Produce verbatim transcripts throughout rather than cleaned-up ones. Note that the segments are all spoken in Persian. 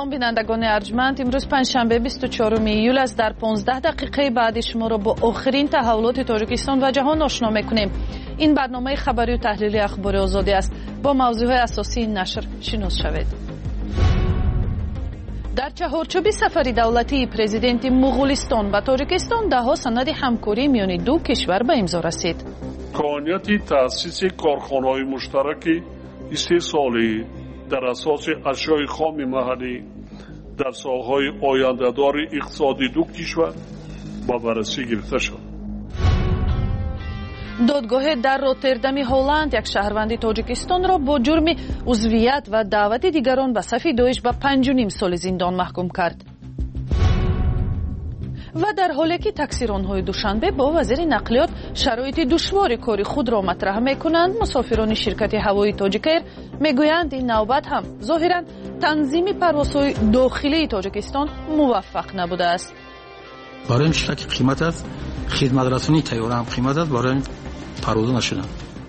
سلام بینندگان ارجمند، امروز پنجشنبه بیست و چهارم ایول است. در پانزده دقیقه بعد شما را با آخرین تحولات تاجیکستان و جهان آشنا می‌کنیم. این برنامه خبری و تحلیلی اخبار آزادی است. با موضوعات اساسی این نشر شناس شوید. در چهارچوب سفر دولتی پرزیدنت مغولستان و تاجیکستان ده‌ها سند همکاری میان دو کشور به امضا رسید. کانیتی تأسیس کارخانه‌های مشترک استحصالی در اساس اشیاء خام محلی در سالهای آینده‌دار اقتصادی دو کشور با بررسی گرفته شد. دادگاه در روتردام هلند یک شهروند تاجیکستان را با جرم عضویت و دعوت دیگران به صف داعش به پنج و نیم سال زندان محکوم کرد. و در حالی که تاکسیران‌های دوشنبه با وزیر نقلیات شرایط دشوار کار خود را مطرح می‌کنند، مسافران شرکت هوایی تاجیکایر می‌گویند این نوبت هم ظاهراً تنظیم پروازهای داخلی تاجیکستان موفق نبوده است. برای شرکت قیمت است، خدمت رسانی طیاره هم قیمت است، برای پرواز نشدن.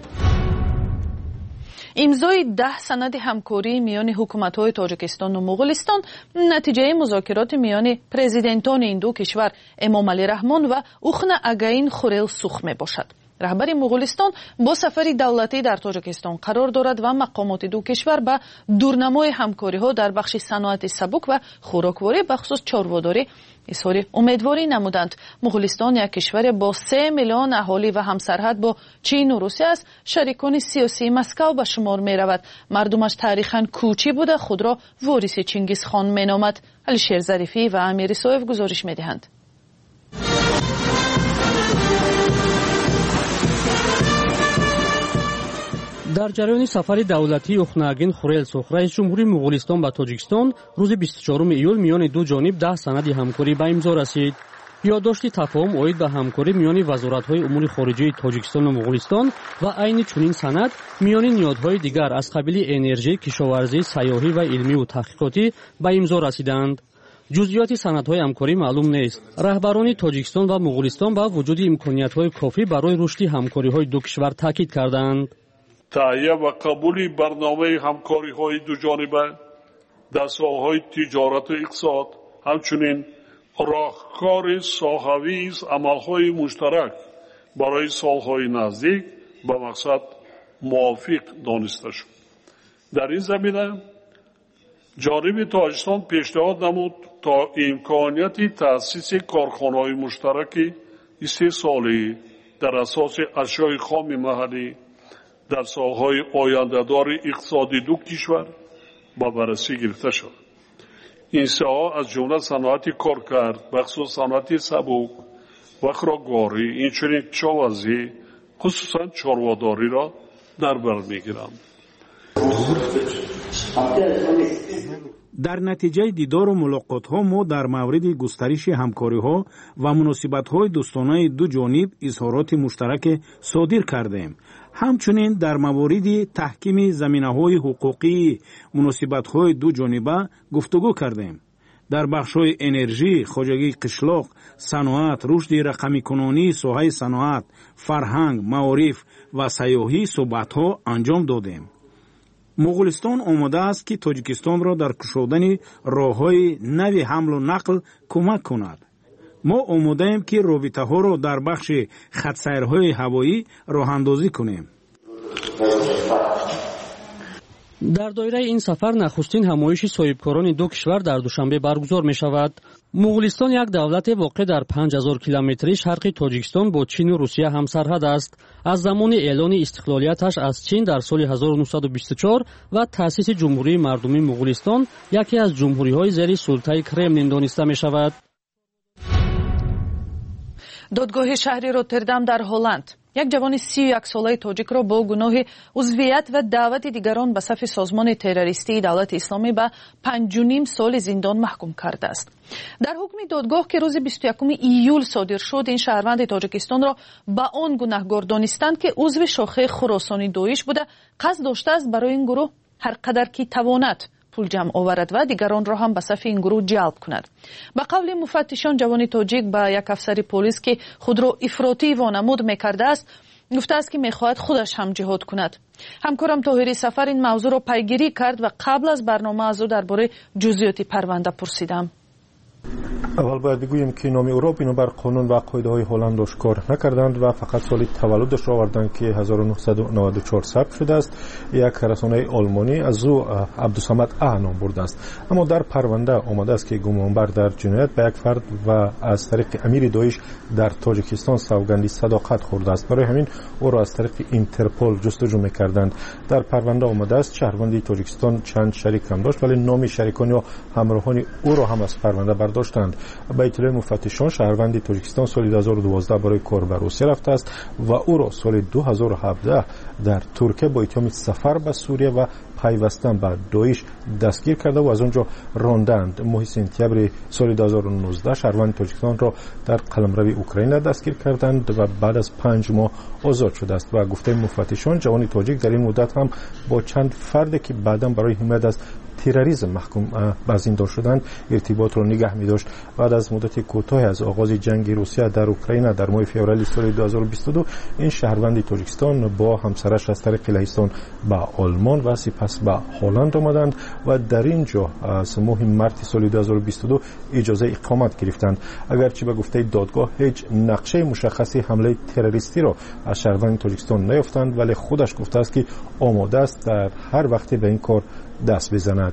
امضای ده سند همکاری میان حکومت‌های تاجیکستان و مغولستان نتیجه مذاکرات میان پرزیدنتان این دو کشور امامعلی رحمان و اوخن اگاین خورلسوخ میباشد. رهبر مغولستان با سفر دولتی در تاجیکستان قرار دارد و مقامات دو کشور به دورنمای همکاری‌ها در بخش صنعت سبک و خوراکواری بخصوص چاره‌داری اظهار امیدواری نمودند. مغولستان یک کشور با سه میلیون اهالی و همسرحد با چین و روسیه است. شریکان سیاسی مسکو به شمار می رود. مردمش تاریخاً کوچی بوده خود را وارث چنگیز خان می نامد. علیشیر ظریفی و امیر سویف گزارش می دهند. در جریان سفر دولتی اوخناگین خورلسوخ رئیس جمهوری مغولستان به تاجیکستان روز بیست و چهارم ایول میان دو جانب ده سند همکاری به امضا رسید. یادداشت تفاهم اوید به همکاری میان وزارت‌های امور خارجه تاجیکستان و مغولستان و عین چنین سند میان نهادهای دیگر از قبیل انرژی، کشاورزی، سیاحی و علمی و تحقیقاتی به امضا رسیدند. جزئیات سندهای همکاری معلوم نیست. رهبران تاجیکستان و مغولستان با وجود امکانیت‌های کافی برای رشد همکاری‌های دو کشور تاکید کردند. تهیه و قبول برنامه همکاری‌های دو جانبه در ساحه‌های تجارت و اقتصاد، همچنین راهکار ساحوی عمل‌های مشترک برای سال‌های نزدیک به مقصد موافق دانسته شد. در این زمینه جانب تاجیکستان پیشنهاد نمود تا امکانیت تأسیس کارخانه‌های مشترک استحصالی در اساس اشیاء خام محلی در سالهای آینده‌دار اقتصادی دو کشور با بررسی گرفته شد. این ساحه از جمله صنعت کارکرد، بخصوص صنعت سبک و خوراکواری، اینچنین کشاورزی، خصوصا چاره‌داری را در بر می‌گیرند. در نتیجه دیدار و ملاقات‌ها ما در مورد گسترش همکاری‌ها و مناسبت‌های دوستانه دو جانب اظهارات مشترک صادر کردیم. همچنین در مورد تحکیم زمینه‌های حقوقی مناسبت‌های دو جانبه گفتگو کردیم. در بخش‌های انرژی، خواجگی قشلاق، صنعت، رشد رقمی کنونی، ساحه صنعت، فرهنگ، معارف و سیاحی صحبت‌ها انجام دادیم. مغولستان آماده است که تاجیکستان را در گشودن راه‌های نوی حمل و نقل کمک کند. ما آماده ایم که رابطه‌ها را در بخش خط‌سیرهای هوایی راه‌اندازی کنیم. در دایره این سفر نخستین همایش صاحبکاران دو کشور در دوشنبه برگزار می شود. مغولستان یک دولت واقع در پنج هزار کیلومتری شرق تاجیکستان با چین و روسیه همسرحد است. از زمان اعلان استقلالیتش از چین در سال هزار و نهصد و بیست و چهار و تأسیس جمهوری مردمی مغولستان یکی از جمهوری‌های زیر سلطه کرملین دانسته می شود. دادگاه شهری روتردام در هلند یک جوان سی و یک ساله تاجیک را با گناه عضویت و دعوت دیگران به صف سازمان تروریستی دولت اسلامی به پنج و نیم سال زندان محکوم کرده است. در حکم دادگاه که روز بیست و یکم ایول صادر شد، این شهروند تاجیکستان را به آن گناهکار دانستند که عضو شاخه خراسانی داعش بوده، قصد داشته است برای این گروه هر قدر که تواند پول جمع آورد و دیگران را هم به صف این گروه جلب کند. به قول مفتشان، جوان تاجیک به یک افسر پلیس که خود را افراطی وانمود میکرده است گفته است که میخواهد خودش هم جهاد کند. همکارم طاهری سفر این موضوع را پیگیری کرد و قبل از برنامه از او درباره جزئیات پرونده پرسیدم. اول باید بگوییم که نام او را بنابر قانون و قاعده‌های هلند آشکار نکردند و فقط سال تولدش را آوردند که هزار و نهصد و نود و چهار ثبت شده است. یک رسانه آلمانی از او عبدالصمد ا نام برده است، اما در پرونده آمده است که گمانبر در جنایت به یک فرد و از طریق امیر داعش در تاجیکستان سوگندی صداقت خورده است. برای همین او را از طریق اینترپل جستجو می‌کردند. در پرونده آمده است شهروندی تاجیکستان چند شریک هم داشت، ولی نام شریکان یا همراهان او را هم از پرونده برداشتند. به اطلاع مفتشان شهروندی تاجیکستان سال دو هزار و دوازده برای کار به روسیه رفته است و او را سال دو هزار و هفده در ترکیه با اتهام سفر به سوریه و پیوستن به داعش دستگیر کرده و از آنجا راندند. ماه سپتامبر سال دو هزار و نوزده شهروند تاجیکستان را در قلمرو اوکراین دستگیر کردند و بعد از پنج ماه آزاد شده است و گفته مفتشان جوان تاجیک در این مدت هم با چند فردی که بعداً برای حمایت از تروریسم محکوم به زندان شدند ارتباط را نگه می داشت. بعد از مدت کوتاهی از آغاز جنگ روسیه در اوکراین در ماه فوریه سال دو هزار و بیست و دو این شهروند تاجیکستان با همسرش از طریق لهستان به آلمان و سپس به هلند آمدند و در اینجا از ماه مارس سال دو هزار و بیست و دو اجازه اقامت گرفتند. اگرچه به گفته دادگاه هیچ نقشه مشخصی حمله تروریستی را از شهروند تاجیکستان نیافتند، ولی خودش گفته است که آماده است در هر وقتی به این کار دست بزند.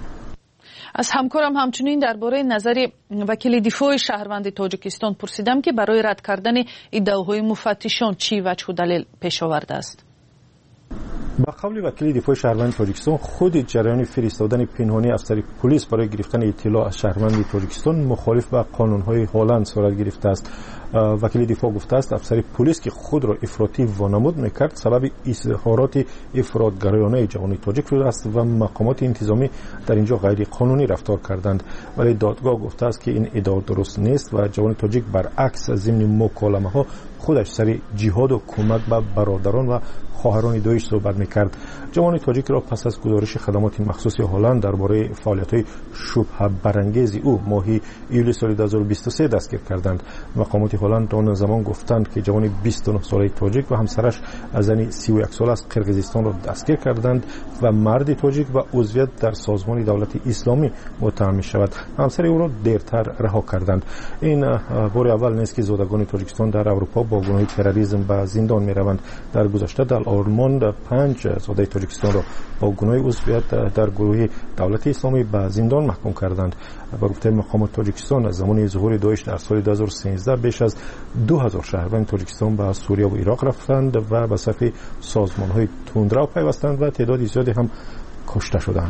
از همکارم همچنین درباره نظر وکیل دفاع شهروند تاجیکستان پرسیدم که برای رد کردن ادعاهای مفتشان چی وجه و دلیل پیش آورده است. با قول وکیل دفاع شهروند تاجیکستان خود جریان فرستادن پنهانی افسر پلیس برای گرفتن اطلاع از شهروند تاجیکستان مخالف با قانون‌های هلند صورت گرفته است. وکیل دفاع گفته است افسر پلیس که خود را افراطی وانمود میکرد سبب اظهارات افراطگرایانه جوان تاجیک شده است و مقامات انتظامی در اینجا غیر قانونی رفتار کردند، ولی دادگاه گفته است که این ادعا درست نیست و جوان تاجیک برعکس ضمن مکالمه ها خودش سر جهاد و کمک به برادران و خواهران داعش صحبت میکرد. جوان تاجیک را پس از گزارش خدمات مخصوص هلند درباره فعالیت‌های شبهه برانگیز او ماه ایول سال دو هزار و بیست و سه دستگیر کردند. مقامات هلند آن زمان گفتند که جوان بیست و نه ساله تاجیک و همسرش از زن سی و یک ساله از قرقیزستان را دستگیر کردند و مرد تاجیک و عضویت در سازمان دولت اسلامی متهم می‌شود. همسر او را دیرتر رها کردند. این بار اول نیست که زادگان تاجیکستان در اروپا با گناه تروریسم به زندان می‌روند. در گذشته در آلمان پنج زاده تاجیکستان را با گناه عضویت در گروه دولت اسلامی به زندان محکوم کردند. با گفته مقامات تاجیکستان از زمان ظهور داعش در سال دو هزار و سیزده بیش از دو هزار شهروند تاجیکستان به سوریه و عراق رفتند و به صف سازمان‌های تندرو پیوستند و تعداد زیادی هم کشته شدند.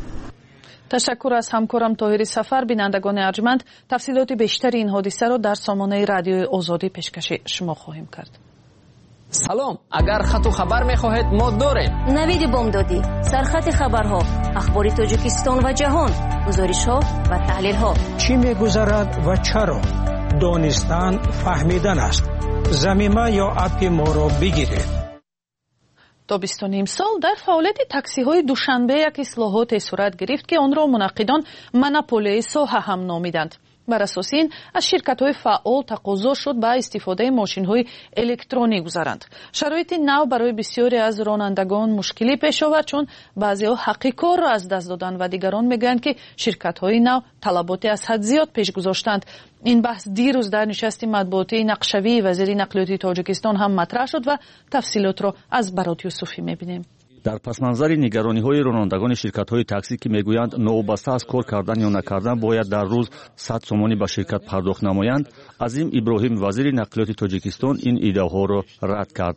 تشکر از همکارم طاهری سفر. بینندگان ارجمند تفصیلات بیشتر این حادثه را در سامانه رادیو آزادی پیشکش شما خواهیم کرد. سلام، اگر خط و خبر می‌خواهید ما داریم. نوید بامدادی، سرخط خبرها، اخبار تاجیکستان و جهان، گزارش‌ها و تحلیل‌ها. چی می‌گذرد و چرا؟ دانستن فهمیدن است. ضمیمه یا اپ ما را بگیرید. تا بیست و نیم سال در فعالیت تاکسی‌های دوشنبه یک اصلاحات صورت گرفت که آن را منعقدان مناپولی ساحه هم نامیدند. بر اساس این از شرکت‌های فعال تقاضا شد به استفاده ماشین‌های الکترونیک گذارند. شرایط نو برای بسیاری از رانندگان مشکلی پیش آورد، چون بعضی‌ها حق کار را از دست دادند و دیگران میگویند که شرکت‌های نو طلبات از حد زیاد پیش گذاشتند. این بحث دیروز در نشست مطبوعاتی نقشوی وزیر نقلیات تاجیکستان هم مطرح شد و تفصیلات را از برات یوسفی می‌بینیم. در پس منظر نگرانی‌های رانندگان شرکت‌های تاکسی که میگویند نوبسته از کار کردن یا نکردن باید در روز صد سومانی به شرکت پرداخت نمایند، عظیم ابراهیم وزیر نقلیات تاجیکستان این ایده‌ها را رد کرد.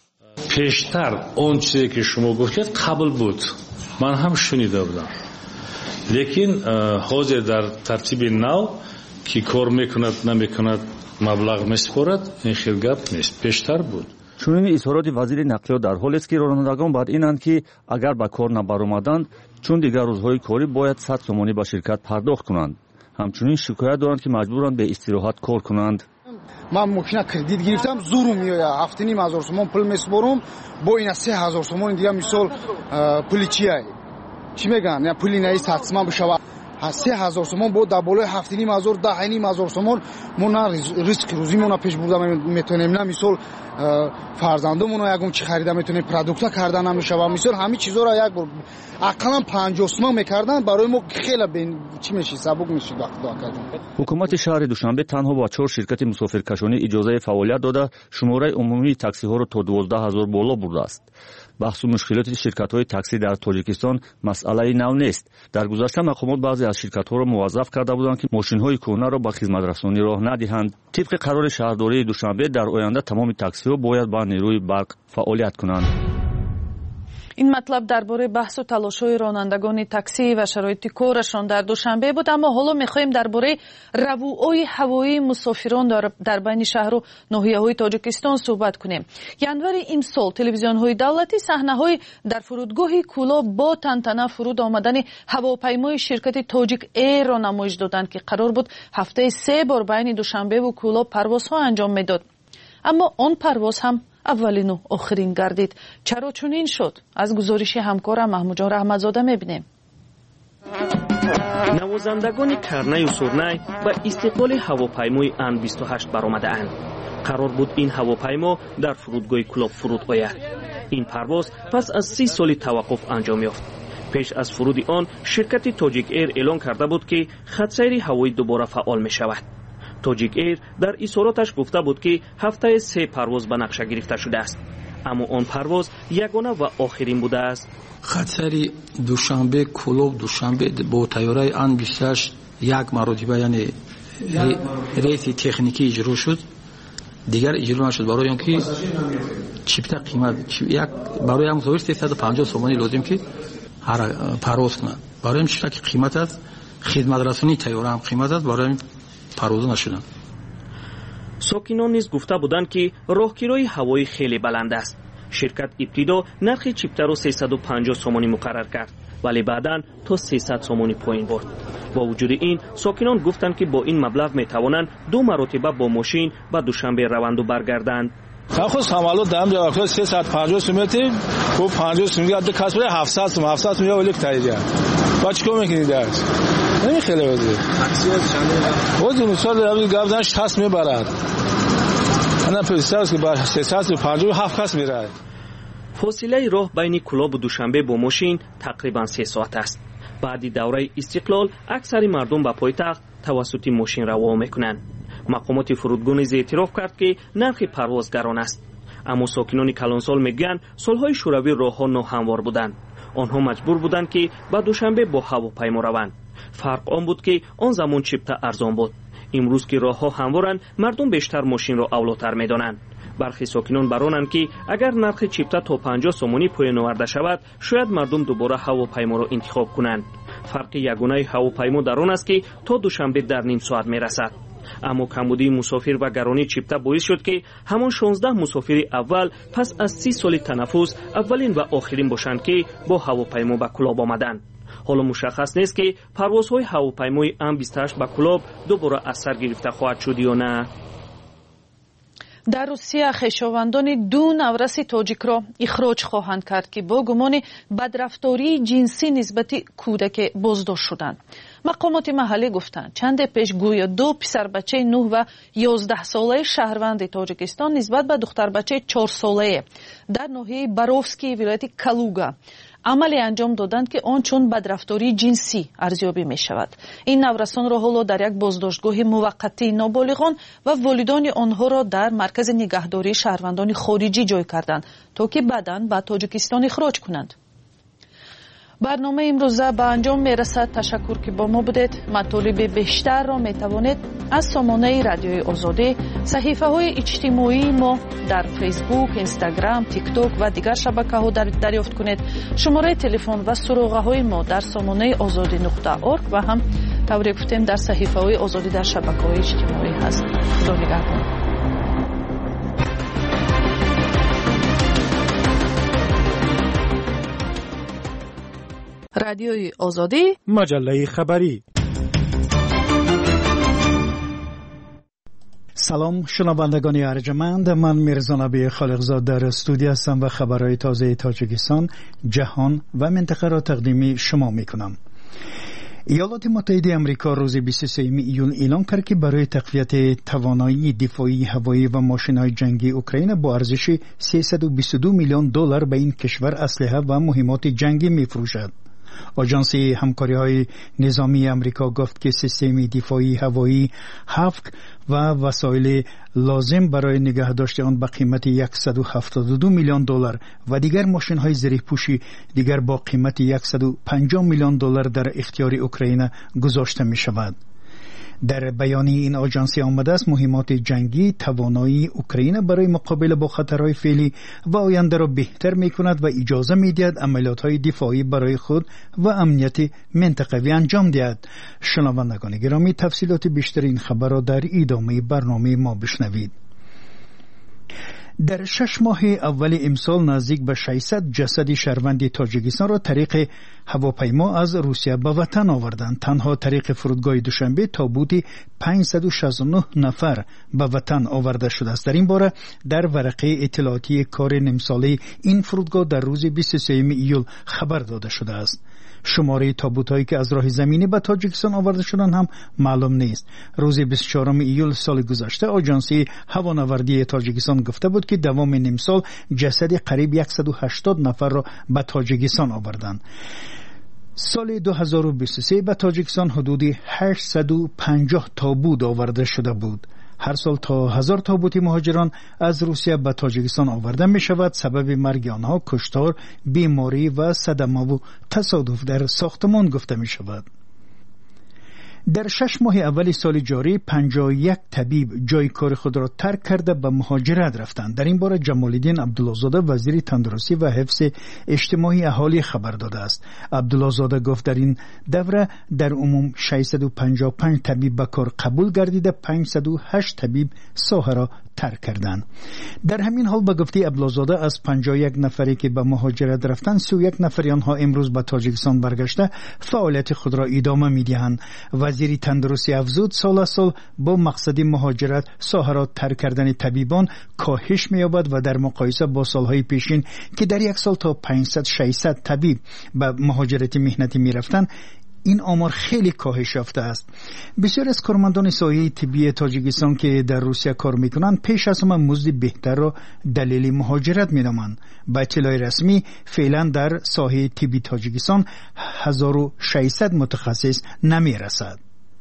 پیشتر اون چیزی که شما گفتید قبول بود، من هم شنیده بودم، لیکن حاضر در ترتیب نو که کار میکند نمیکند مبلغ میسپارد این خیلی گپ نیست. پیشتر بود. چنین اظهارات وزیر نقلیات در حالی است که رانندگان بعد اینند که اگر به کار نبرآمدند چون دیگر روزهای کاری باید صد سومانی به شرکت پرداخت کنند. همچنین شکایت دارند که مجبورند به استراحت کار کنند. من ماشین کردیت گرفتم، زورم میآید، هفت نیم هزار سومان پول میسپارم، با این سه هزار سومان دیگه مثال پولی چیه؟ چی میگن؟ یا پولی نیست حتما بشود. از سه هزار سومان بود در بالای هفت و نیم هزار ده و نیم هزار سومان ما نه ریسک روزیمون رو پیش بردن میتونیم، نه مثال فرزندمون رو یکم چی خریده میتونیم، پروداکت کردن نمیشه و مثال همین چیزا رو یک بار اقلا پنجاه سومان میکردن برای ما خیلی بین چی میشه سبک میشه وقت دا کردیم. حکومت شهر دوشنبه تنها با چهار شرکت مسافرکشانی اجازه فعالیت داده شماره عمومی تاکسی ها را تا دوازده هزار بالا برده است. بحث و مشکلات شرکت‌های تاکسی در تاجیکستان مسئله نو نیست. در گذشته مقامات بعضی از شرکت‌ها را موظف کرده بودند که ماشین‌های کهنه را به خدمت‌رسانی راه ندهند. طبق قرار شهرداری دوشنبه در آینده تمام تاکسی‌ها باید با نیروی برق فعالیت کنند. این مطلب درباره بحث و تلاش‌های رانندگان تاکسی و شرایط کارشان در دوشنبه بود، اما حالا می‌خواهیم درباره رووهای هوایی مسافران در, در بین شهر و ناحیه‌های تاجیکستان صحبت کنیم. ینور امسال تلویزیون‌های دولتی صحنه‌های در فرودگاه کولا با تنتنه فرود آمدن هواپیمای شرکت تاجیک ایر را نمایش دادند که قرار بود هفته سه بار بین دوشنبه و کولا پروازها انجام می‌داد. اما آن پرواز هم اولین و آخرین گردید. چرا چنین شد؟ از گزارش همکارم محمود جان رحمتزاده می‌بینیم. نوازندگان کرنه و سرنه به استقبال هواپیمای ان بیست و هشت برآمده‌اند. قرار بود این هواپیما در فرودگاه کلاب فرود آید. این پرواز پس از سی سال توقف انجام یافت. پیش از فرود آن شرکت تاجیک ایر اعلان کرده بود که خط سیر هوایی دوباره فعال می شود. تاجیک ایر در اظهاراتش گفته بود که هفته سه پرواز به نقشه گرفته شده است، اما آن پرواز یگانه و آخرین بوده است. خط سیر دوشنبه کلوب دوشنبه با طیاره ان بیست و هشت یک مرتبه یعنی ریت تکنیکی اجرا شد، دیگر اجرا نشد برای اینکه چیپتا قیمت یک برای هم مسافر سیصد و پنجاه سومانی لازم که هر پرواز کنه. برای این چیزا که قیمت است خدمت رسانی طیاره هم قیمت است، برای این پرواز نشدن. ساکنان نیز گفته بودند که راهگیری هوایی خیلی بلند است. شرکت ابتدا نرخ چیپتا را سیصد و پنجاه سومانی مقرر کرد، ولی بعداً تا سیصد سومانی پایین برد. با وجود این ساکنان گفتند که با این مبلغ می توانند دو مرتبه با ماشین به دوشنبه روند و برگردند. خود سامالو دام جا وقت سیصد و پنجاه سومتی کو پنجاه سومتی ده کسب هفتصد سوم هفتصد سوم یا ولی تایید. با چیکار میکنید درس؟ نمی خیلی وزیر. تاکسی از چند؟ وزیر مثال روی گاودنش هست میبرد. انا پسرس که با سیصد و پنجاه و هفت کس میره. فاصله راه بین کلاب و دوشنبه با ماشین تقریبا سه ساعت است. بعد دوره استقلال اکثر مردم به پایتخت توسط ماشین راه میکنند. مقامات فرودگاه نیز اعتراف کرد که نرخ پرواز گران است، اما ساکنان کلانسال میگن سالهای شوروی راهها ناهموار بودند. آنها مجبور بودند که به دوشنبه با هواپیما روند. فرق آن بود که آن زمان چیپتا ارزان بود. امروز که راهها هموارند مردم بیشتر ماشین را اولاتر میدانند. برخی ساکنان برانند که اگر نرخ چیپتا تا پنجاه سومانی پایین آورده شود شاید مردم دوباره هواپیما را انتخاب کنند. فرق یگانه هواپیما در آن است که تا دوشنبه در نیم ساعت میرسد. اما کمبودی مسافر و گرانی چیپتا باعث شد که همان شانزده مسافر اول پس از سی سال تنفس اولین و آخرین باشند که با هواپیما به کلاب آمدند. حالا مشخص نیست که پروازهای هواپیمای ان بیست و هشت به کلاب دوباره از سر گرفته خواهد شد یا نه. در روسیه خویشاوندان دو نورس تاجیک را اخراج خواهند کرد که با گمان بدرفتاری جنسی نسبت کودک بازداشت شدند. مقامات محلی گفتند چند پیش گویا دو پسر بچه نه و یازده ساله شهروند تاجیکستان نسبت به دختر بچه چهار ساله در ناحیه باروفسکی ولایت کالوگا عملی انجام دادند که آن چون بدرفتاری جنسی ارزیابی می شود. این نورسان را حالا در یک بازداشتگاه موقتی نابالغان و والدان آنها را در مرکز نگهداری شهروندان خارجی جای کردند تا که بعداً به تاجیکستان اخراج کنند. برنامه امروزه به انجام می رسد. تشکر که با ما بودید. مطالب بیشتر را می توانید از سامانه رادیوی آزادی، صحیفه های اجتماعی ما در فیسبوک، اینستاگرام، تیک توک و دیگر شبکه ها دریافت کنید. شماره تلفن و سروقه های ما در سامانه آزادی نقطه اورگ و هم طوری گفتیم در صحیفه های آزادی در شبکه های اجتماعی هست. خدا نگهدار. رادیوی آزادی، مجله خبری. سلام شنوندگان ارجمند، من میرزا نبی خالقزاد در استودیو هستم و خبرهای تازه تاجیکستان، جهان و منطقه را تقدیم شما میکنم. ایالات متحده آمریکا روز بیست و سوم ایول اعلام کرد که برای تقویت توانایی دفاعی هوایی و ماشین‌های جنگی اوکراین با ارزش سیصد و بیست و دو میلیون دلار به این کشور اسلحه و مهمات جنگی می‌فروشد. آژانس همکاری‌های نظامی آمریکا گفت که سیستم دفاعی هوایی هافک و وسایل لازم برای نگهداشت آن به قیمت صد و هفتاد و دو میلیون دلار و دیگر ماشین‌های زره‌پوشی دیگر با قیمت صد و پنجاه میلیون دلار در اختیار اوکراین گذاشته می‌شود. در بیانیه این آژانس آمده است مهمات جنگی توانایی اوکراین برای مقابله با خطرهای فعلی و آینده را بهتر می‌کند و اجازه می‌دهد عملیات‌های دفاعی برای خود و امنیت منطقوی انجام دهد. شنوندگان گرامی، تفصیلات بیشتر این خبر را در ادامه برنامه ما بشنوید. در شش ماه اول امسال نزدیک به ششصد جسد شهروند تاجیکستان را طریق هواپیما از روسیه به وطن آوردند. تنها طریق فرودگاه دوشنبه تابوت پانصد و شصت و نه نفر به وطن آورده شده است. در این باره در ورقه اطلاعاتی کار نیم این فرودگاه در روز بیست و سوم ایول خبر داده شده است. شماره تابوت‌هایی که از راه زمینی به تاجیکستان آورده شدند هم معلوم نیست. روز بیست و چهارم ایول سال گذشته آژانس هوانوردی تاجیکستان گفته بود که دوام نیم سال جسد قریب صد و هشتاد نفر را به تاجیکستان آوردند. سال دو هزار و بیست و سه به تاجیکستان حدود هشتصد و پنجاه تابوت آورده شده بود. هر سال تا هزار تابوت مهاجران از روسیه به تاجیکستان آورده می شود. سبب مرگ آنها کشتار، بیماری و صدمه و تصادف در ساختمان گفته می شود. در شش ماه اول سال جاری پنجاه و یک طبیب جای کار خود را ترک کرده به مهاجرت رفتند. در این باره جمال الدین عبدالله زاده وزیر تندرستی و حفظ اجتماعی اهالی خبر داده است. عبدالله زاده گفت در این دوره در عموم ششصد و پنجاه و پنج طبیب به کار قبول گردیده، پانصد و هشت طبیب ساحه را ترک کردند. در همین حال به گفته عبدالله زاده از پنجاه و یک نفری که به مهاجرت رفتند سی و یک نفر آنها امروز به تاجیکستان برگشته فعالیت خود را ادامه می‌دهند. وزیر تندرستی افزود سال سال با مقصد مهاجرت ساحه را ترک کردن طبیبان کاهش می‌یابد و در مقایسه با سالهای پیشین که در یک سال تا پانصد ششصد طبیب به مهاجرت مهنتی می‌رفتند این آمار خیلی کاهش یافته است. بسیار از کارمندان سایه طبی تاجیکستان که در روسیه کار میکنند پیش از همه مزد بهتر را دلیل مهاجرت می‌نامند. با اطلاع رسمی فعلا در ساحه طبی تاجیکستان هزار و ششصد متخصص نمیرسد.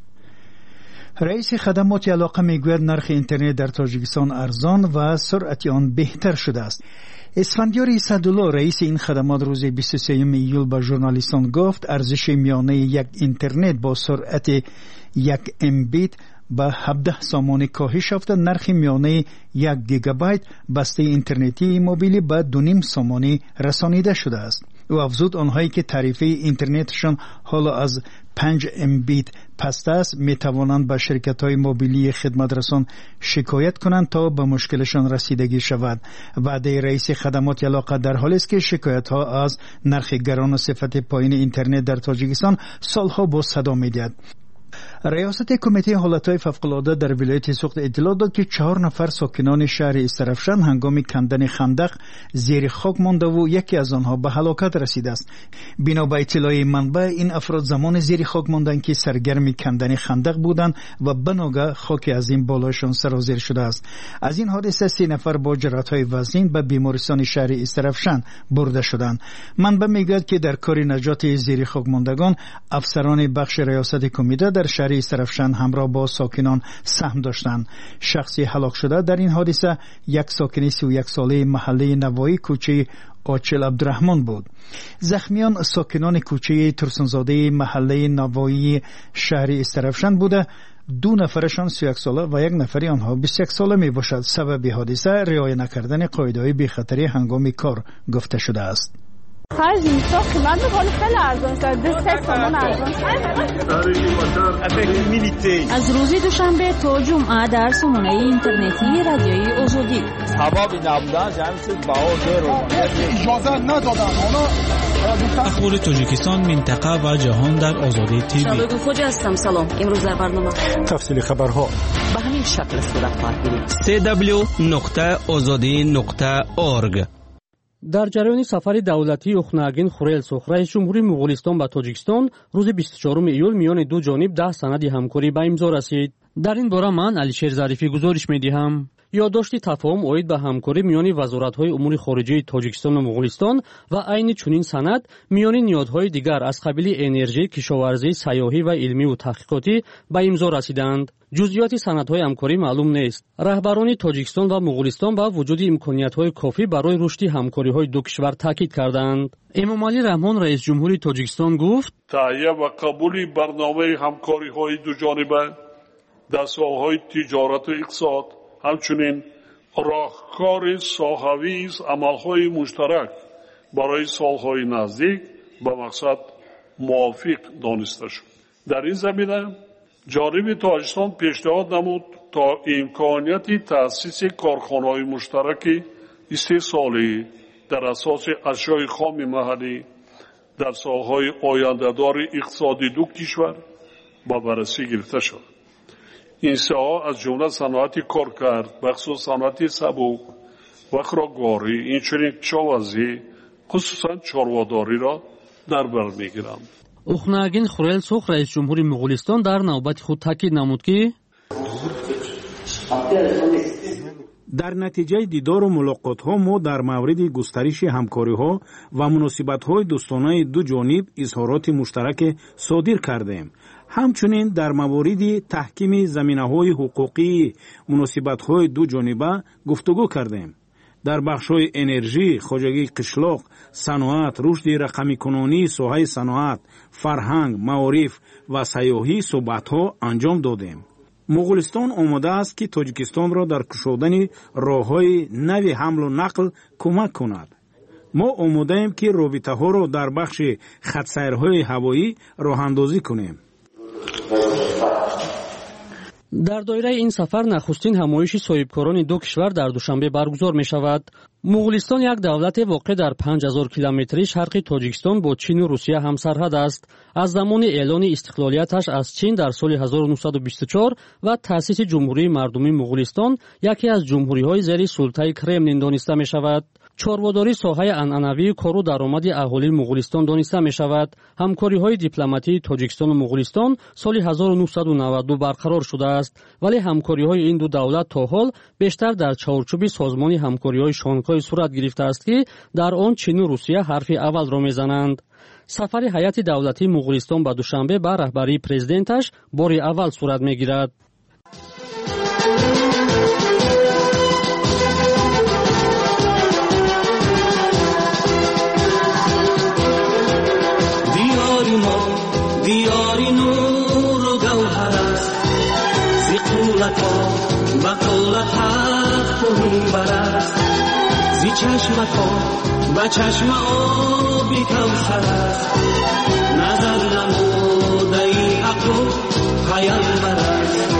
رئیس خدمات علاقه میگوید نرخ اینترنت در تاجیکستان ارزان و سرعت آن بهتر شده است. اسفندیار اسدالله رئیس این خدمات روز بیست و سوم ایول به ژورنالیستان گفت ارزش میانه یک اینترنت با سرعت یک امبیت به هفده سامانه کاهش یافته. نرخ میانه یک گیگابایت بسته اینترنتی موبیلی به دو نیم سامانه رسانیده شده است. او افزود آنهایی که تعرفه اینترنتشان حالا از پنج امبیت پست است می توانند به شرکت‌های موبیلی خدمت رسان شکایت کنند تا به مشکلشان رسیدگی شود. وعده رئیس خدمات علاقه در حالی است که شکایت‌ها از نرخ گران و صفت پایین اینترنت در تاجیکستان سالها با صدا می‌دهد. ریاست کمیته حالتهای فوق‌العاده در ولایت سوخت اطلاع داد که چهار نفر ساکنان شهر استرفشن هنگام کندن خندق زیر خاک مانده و یکی از آنها به هلاکت رسیده است. بنا به اطلاع منبع این افراد زمان زیر خاک ماندند که سرگرم کندن خندق بودند و بناگه خاک از این بالایشان سرازیر شده است. از این حادثه سه نفر با جراحت‌های وزین به بیمارستان شهر استرفشن برده شدند. منبع میگوید که در کار نجات زیر خاک ماندگان افسران بخش ریاست کمیته در شهر استرفشن همراه با ساکنان سهم داشتند. شخصی هلاک شده در این حادثه یک ساکن سی و یک ساله محله نوایی کوچه آچل عبدالرحمن بود. زخمیان ساکنان کوچه ترسنزاده محله نوایی شهر استرفشن بوده. دو نفرشان سی و یک ساله و یک نفری آنها بیست و یک ساله می باشد. سبب حادثه رعایت نکردن قاعده‌های بی‌خطری هنگام کار گفته شده است. خرج اینجا قیمت بخوری خیلی ارزان شد. دو سه سامان ارزان شد. از روز دوشنبه تا جمعه در سامانه اینترنتی رادیوی آزادی ثوابی نبودن جمعیت باور رو اجازه ندادن. اخبار تاجیکستان، منطقه و جهان در آزادی تیوی. شبگو خوجه هستم. سلام. امروز در برنامه تفصیل خبرها به همین شکل صورت خواهد گرفت. دبلیو دبلیو دبلیو دات آزادی دات اورگ. در جریان سفر دولتی اوخناگین خورلسوخ رئیس جمهوری مغولستان به تاجیکستان روز بیست و چهارم ایول میان دو جانب ده سند همکاری به امضا رسید. در این باره من علیشیر ظریفی گزارش می‌دهم. یادداشت تفاهم اوید به همکاری میان وزارت‌های امور خارجه تاجیکستان و مغولستان و عین چنین سند میان نهادهای دیگر از قبیل انرژی، کشاورزی، سیاحی و علمی و تحقیقاتی به امضا رسیدند. جزئیات سندهای همکاری معلوم نیست. رهبران تاجیکستان و مغولستان با وجود امکانیت‌های کافی برای رشد همکاری‌های دو کشور تاکید کردند. امامعلی رحمان رئیس جمهوری تاجیکستان گفت: تهیه و قبول برنامه همکاری‌های دو جانبه در ساحه‌های تجارت و اقتصاد، همچنین راهکار ساحه‌ویز عمل‌های مشترک برای سال‌های نزدیک به مقصد موافق دانسته شد. در این زمینه جانب تاجیکستان پیشنهاد نمود تا امکانیت تأسیس کارخانه‌های مشترک استحصالی در اساس اشیاء خام محلی در ساحه‌های آینده‌دار اقتصادی دو کشور به بررسی گرفته شد. این ساحه از جمله صنعت کارکرد، بخصوص صنعت سبک و خوراکواری، اینچنین کشاورزی، خصوصا چارواداری را در بر می‌گیرند. اوخناگین خورلسوخ رئیس جمهوری مغولستان در نوبت خود تاکید نمود که در نتیجه دیدار و ملاقات‌ها ما در مورد گسترش همکاری‌ها و مناسبت‌های دوستانه دو جانب اظهارات مشترک صادر کردیم. همچنین در موارد تحکیم زمینه‌های حقوقی مناسبت‌های دو جانبه گفتگو کردیم. در بخش‌های انرژی، خواجگی قشلاق، صنعت، رشد رقمی کنونی، ساحه صنعت، فرهنگ، معارف و سیاحی صحبت‌ها انجام دادیم. مغولستان آماده است که تاجیکستان را در کشودن راه‌های نوی حمل و نقل کمک کند. ما آماده ایم که رابطه‌ها را در بخش خط‌سیرهای هوایی راه‌اندازی کنیم. در دایره این سفر نخستین همایش صاحبکاران دو کشور در دوشنبه برگزار می شود. مغولستان یک دولت واقع در پنج هزار کیلومتری شرقی تاجیکستان با چین و روسیه همسرحد است. از زمان اعلان استقلالیتش از چین در سال هزار و نهصد و بیست و چهار و تأسیس جمهوری مردمی مغولستان یکی از جمهوری‌های زیر سلطه کرملین دانسته می شود. چارواداری ساحه عنعنوی کار و درآمد اهالی مغولستان دانسته می شود. همکاری‌های دیپلماتی تاجیکستان و مغولستان سال هزار و نهصد و نود و دو برقرار شده است، ولی همکاری‌های این دو دولت تا حال بیشتر در چارچوب سازمان همکاری‌های شانگهای صورت گرفته است که در آن چین و روسیه حرف اول را می‌زنند. سفر هیئت دولتی مغولستان به دوشنبه به رهبری پرزیدنتش بار اول صورت می‌گیرد. دیاری نور و گوهر است، زی قولت ها و قولت حق و منبر است، زی چشمت ها و چشم آبی کوثر است، نظر نموده ای حق و پیامبر است.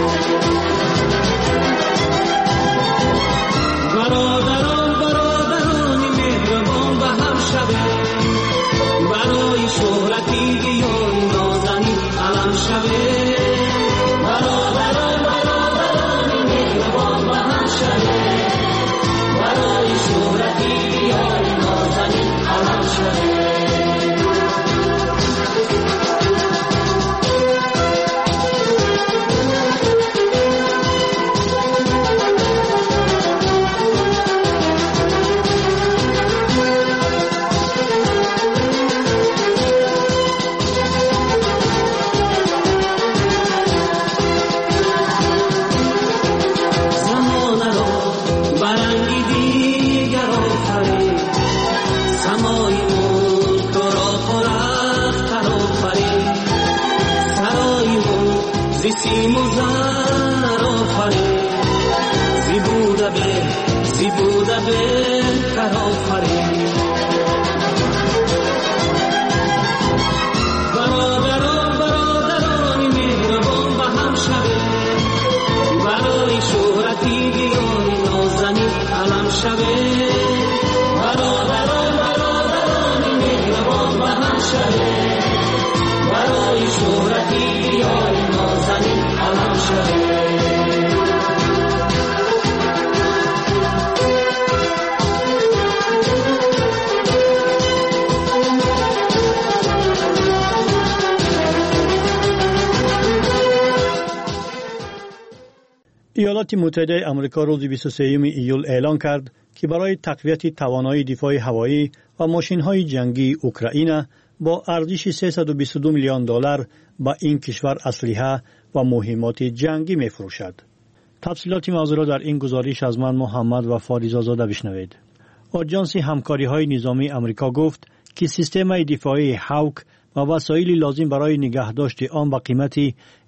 برادران برادران مهربان به هم شده، برای شهرتی دیاری نازنین علم شده. برادران برادران مهربان به هم شده، برای شهرتی دیاری نازنین علم شده. سیم و زر آفرین، زی بوده به زی بوده به کر آفرین. برادران برادران مهربان به هم شده، برای شهرتی دیاری نازنین علم شده. برادران برادران مهربان به هم شده، برای شهرتی دیاری نازنین علم شده. ایالات متحده آمریکا روز بیست و سوم ایول اعلام کرد که برای تقویت توانایی دفاع هوایی و ماشین‌های جنگی اوکراین با ارزش سیصد و بیست و دو میلیون دلار به این کشور اسلحه و مهمات جنگی می‌فروشد. تفصیلات موضوع را در این گزارش از من محمد و فاریزاده بشنوید. آژانس همکاری‌های نظامی آمریکا گفت که سیستم دفاعی هاوک و وسایل لازم برای نگهداشت آن با قیمت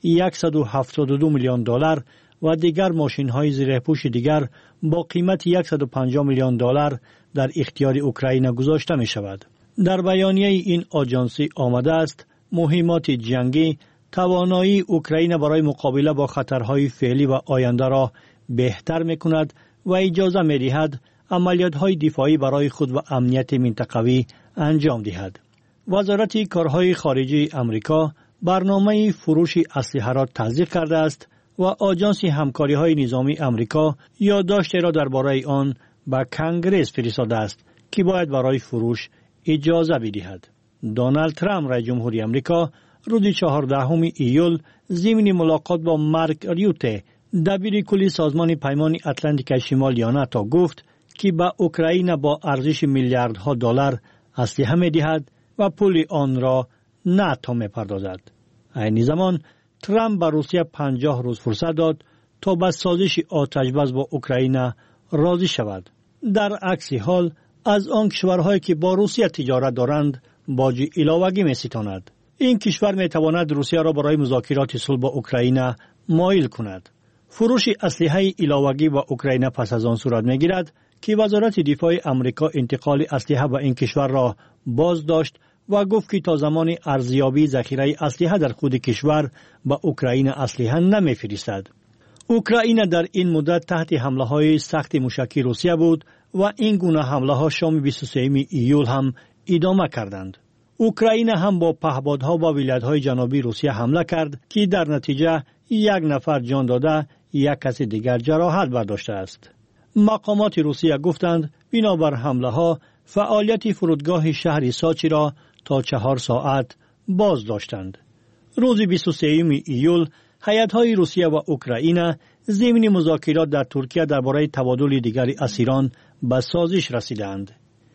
صد و هفتاد و دو میلیون دلار و دیگر ماشین‌های زیرپوش دیگر با قیمت صد و پنجاه میلیون دلار در اختیار اوکراین گذاشته می‌شود. در بیانیه این آژانس آمده است مهمات جنگی توانایی اوکراین برای مقابله با خطرهای فعلی و آینده را بهتر می‌کند و اجازه می‌دهد عملیات‌های دفاعی برای خود و امنیت منطقوی انجام دهد. وزارت کارهای خارجه آمریکا برنامه فروش اسلحه را تصدیق کرده است و آژانس همکاری‌های نظامی آمریکا یادداشتی را درباره آن به کنگره فرستاده است که باید برای فروش اجازه بدهد. دونالد ترامپ رئیس جمهوری آمریکا روز چهاردهم ایول ضمن ملاقات با مارک ریوته دبیر کلی سازمان پیمان اتلانتیک شمالی ناتو گفت که به اوکراین با ارزش میلیاردها دلار اسلحه می‌دهد و پول آن را ناتو می‌پردازد. این زمان ترامپ به روسیه پنجاه روز فرصت داد تا به سازش آتش‌بس با اوکراین راضی شود. در عکس حال از آن کشورهایی که با روسیه تجارت دارند باج علاوه‌ای می‌ستاند. این کشور می‌تواند روسیه را برای مذاکرات صلح با اوکراین مایل کند. فروش اسلحه علاوه‌ای با اوکراین پس از آن صورت می‌گیرد که وزارت دفاع آمریکا انتقال اسلحه به این کشور را باز داشت و گفت که تا زمان ارزیابی ذخیره اسلحه در خود کشور به اوکراین اسلحه نمی‌فرستد. اوکراین در این مدت تحت حمله‌های سخت موشکی روسیه بود و این گونه حمله‌ها شام بیست و سوم ایول هم ادامه کردند. اوکراین هم با پهپادها با ولایت‌های جنوبی روسیه حمله کرد که در نتیجه یک نفر جان داده یک کس دیگر جراحت برداشته است. مقامات روسیه گفتند بنابر حمله‌ها فعالیت فرودگاه شهر ساچی را تا چهار ساعت باز داشتند. روز بیست و سوم ایول هیئت‌های روسیه و اوکراین ضمن مذاکرات در ترکیه درباره تبادل دیگر اسیران به سازش رسیدند.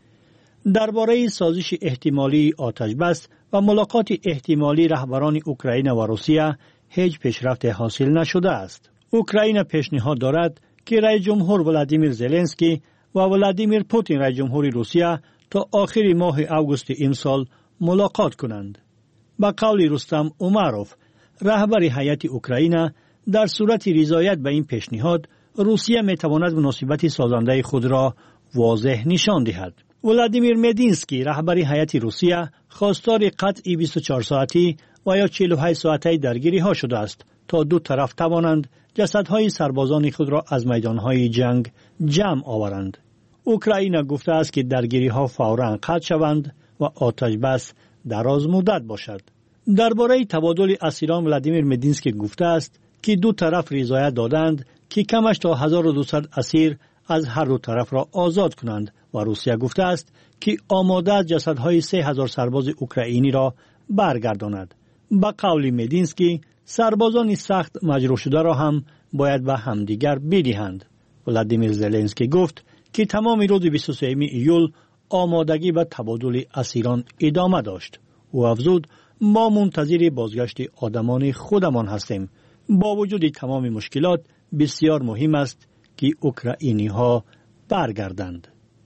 درباره سازش احتمالی آتش‌بس و ملاقات احتمالی رهبران اوکراین و روسیه هیچ پیشرفت حاصل نشده است. اوکراین پیشنهاد دارد که رئیس جمهور ولادیمیر زلنسکی و ولادیمیر پوتین رئیس جمهور روسیه تا آخر ماه آگوست این سال ملاقات کنند. با قول رستم اوماروف رهبر هیئت اوکراین در صورت رضایت به این پیشنهاد روسیه میتواند مناسبت سازنده خود را واضح نشان دهد. ولادیمیر مدینسکی رهبر هیئت روسیه خواستار قطع بیست و چهار ساعتی و یا چهل و هشت ساعتی درگیری ها شده است تا دو طرف توانند جسدهای سربازان خود را از میدانهای جنگ جمع آورند. اوکراین گفته است که درگیری ها فوراً قطع شوند و آتش بس دراز مدت باشد. درباره تبادل اسیران ولادیمیر مدینسکی گفته است که دو طرف رضایت دادند که کمش تا هزار و دویست اسیر از هر دو طرف را آزاد کنند و روسیه گفته است که آماده است جسدهای سه هزار سرباز اوکراینی را برگرداند. با قول مدینسکی سربازان سخت مجروح شده را هم باید به همدیگر بدهند. ولادیمیر زلنسکی گفت که تمام روز بیست و سوم ایول آمادگی به تبادل اسیران ادامه داشت. او افزود ما منتظر بازگشت آدمان خودمان هستیم. با وجود تمام مشکلات بسیار مهم است که اوکراینی ها برگردند.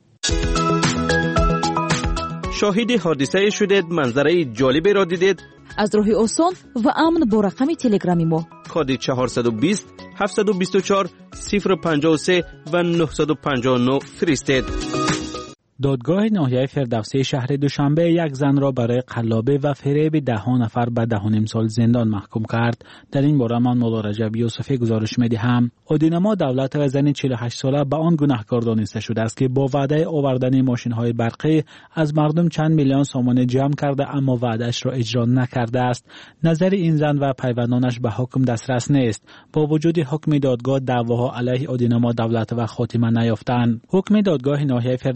شاهد حادثه شدید، منظره جالبی را دیدید؟ از راه آسان و امن با رقم تلگرامی ما کد چهارصد و بیست هفتصد و بیست و چهار صفر پنجاه و سه و نهصد و پنجاه و نه فرستید. دادگاه ناحیه فردوسی شهر دوشنبه یک زن را برای قلابه و فریب ده نفر به ده و نیم سال زندان محکوم کرد. در این باره من مولا رجب یوسفی گزارش می‌دهم. عادینما دولت و زن چهل و هشت ساله به آن گناهکار دانسته شده است که با وعده آوردن ماشین‌های برقی از مردم چند میلیون سوم جمع کرده اما وعده‌اش را اجرا نکرده است. نظر این زن و پیوندانش به حکم دسترس نیست. با وجود حکم دادگاه دعواها علیه عادینما دولت و خاتمه نیافتند. حکم دادگاه ناحیه فردوسی در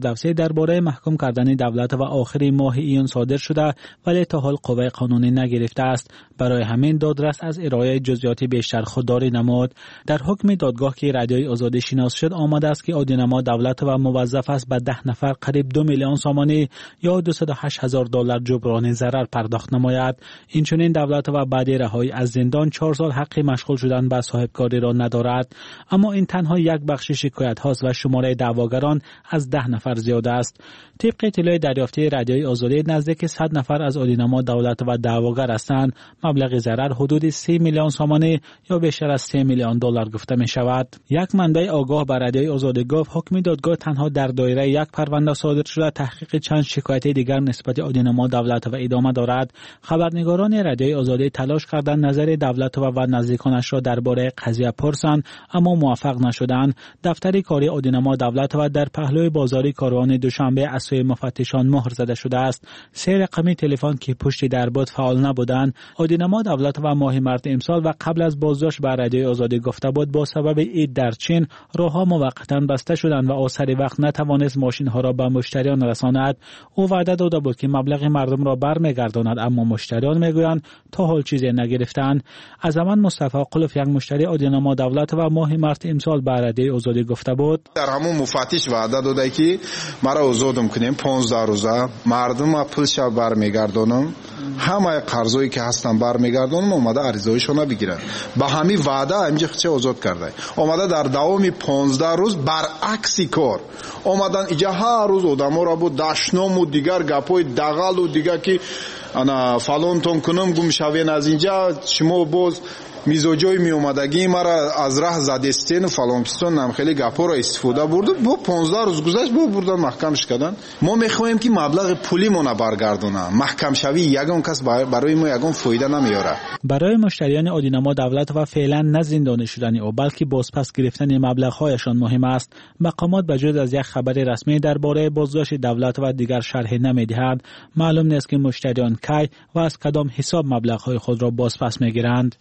درباره محکوم کردن دولت و آخر ماه ایون صادر شده ولی تا حال قوه قانونی نگرفته است. برای همین دادرس از ارائه جزئیات بیشتر خودداری نمود. در حکم دادگاه که رادیوی آزادی شناس شد آمده است که عادی‌نما دولت و موظف است به ده نفر قریب دو میلیون سامانه یا دویست و هشت هزار دلار جبران ضرر پرداخت نماید. اینچنین دولت و بعد رهایی از زندان چهار سال حق مشغول شدن به صاحبکاری را ندارد. اما این تنها یک بخش شکایت هاست و شماره دعواگران از ده نفر زیاده است. طبق اطلاع دریافتی رادیوی آزادی نزدیک صد نفر از عادی‌نما دولت و دعواگر هستند. مبلغ ضرر حدود سه میلیون سامانه یا بیشتر از سه میلیون دلار گفته می شود. یک منبع آگاه بر رادیوی آزادی گفت حکم دادگاه تنها در دایره یک پرونده صادر شده، تحقیق چند شکایت دیگر نسبت عادی‌نما دولت و ادامه دارد. خبرنگاران رادیوی آزادی تلاش کردند نظر دولت و و نزدیکانش را درباره قضیه پرسند اما موفق نشدند. دفتر کاری عادی‌نما دولت و در پهلوی بازار کاروان دوشنبه از سوی مفتشان مهر زده شده است. سه رقمی تلفن که پشت در بود فعال نبودند. عادی‌نما دولت و ماه مارس امسال و قبل از بازداشت بر رادیوی آزادی گفته بود با سبب عید در چین راه‌ها موقتا بسته شدند و آثار وقت نتوانست ماشین‌ها را به مشتریان رساند. او وعده داده بود که مبلغ مردم را برمیگرداند اما مشتریان میگویند تا حال چیزی نگرفتند. از زمان مصطفی قلف یک مشتری عادی‌نما دولت و ماه مارس امسال بر رادیوی آزادی گفته بود در همون مفتش وعده داده که مرا آزادم کنیم پانزده روزه مردم پولش برمیگردانم، همه قرضایی که هستن برمیگردانم. اومده عریضه‌ایشون بگیرن با همین وعده اینجا چه آزاد کرده. اومده در دوام پانزده روز برعکس کار اومدن اینجا هر روز آدما را بود دشنام و دیگر گپای دغل و دیگر که انا فلانتون کنم گم شوین از اینجا شما باز میزوجای می اومدگی مرا از راه زدستین فلانکستان هم خیلی گپا را استفاده برده. با پانزده روز گذشت با بردن محکمش کردن. ما میخوایم که مبلغ پولی مون برگردونه. محکم شوی یگان کس برای ما یگان فایده نمیاره. برای مشتریان عادی‌نما دولت و فعلا نه زندانی شدن او بلکه بازپس گرفتن مبلغ هایشان مهم است. مقامات بجز از یک خبر رسمی درباره بازداشت دولت و دیگر شرح نمیدهند. معلوم نیست که مشتریان کی و از کدام حساب مبلغ های خود را بازپس میگیرند.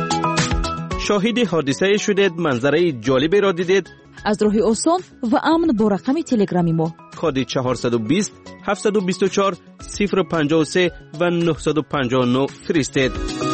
شاهد حادثه شدید، منظره جالبی را دیدید؟ از راه آسان و امن با رقم تلگرامی ما کد چهارصد و بیست هفتصد و بیست و چهار صفر پنجاه و سه و نهصد و پنجاه و نه فرستید.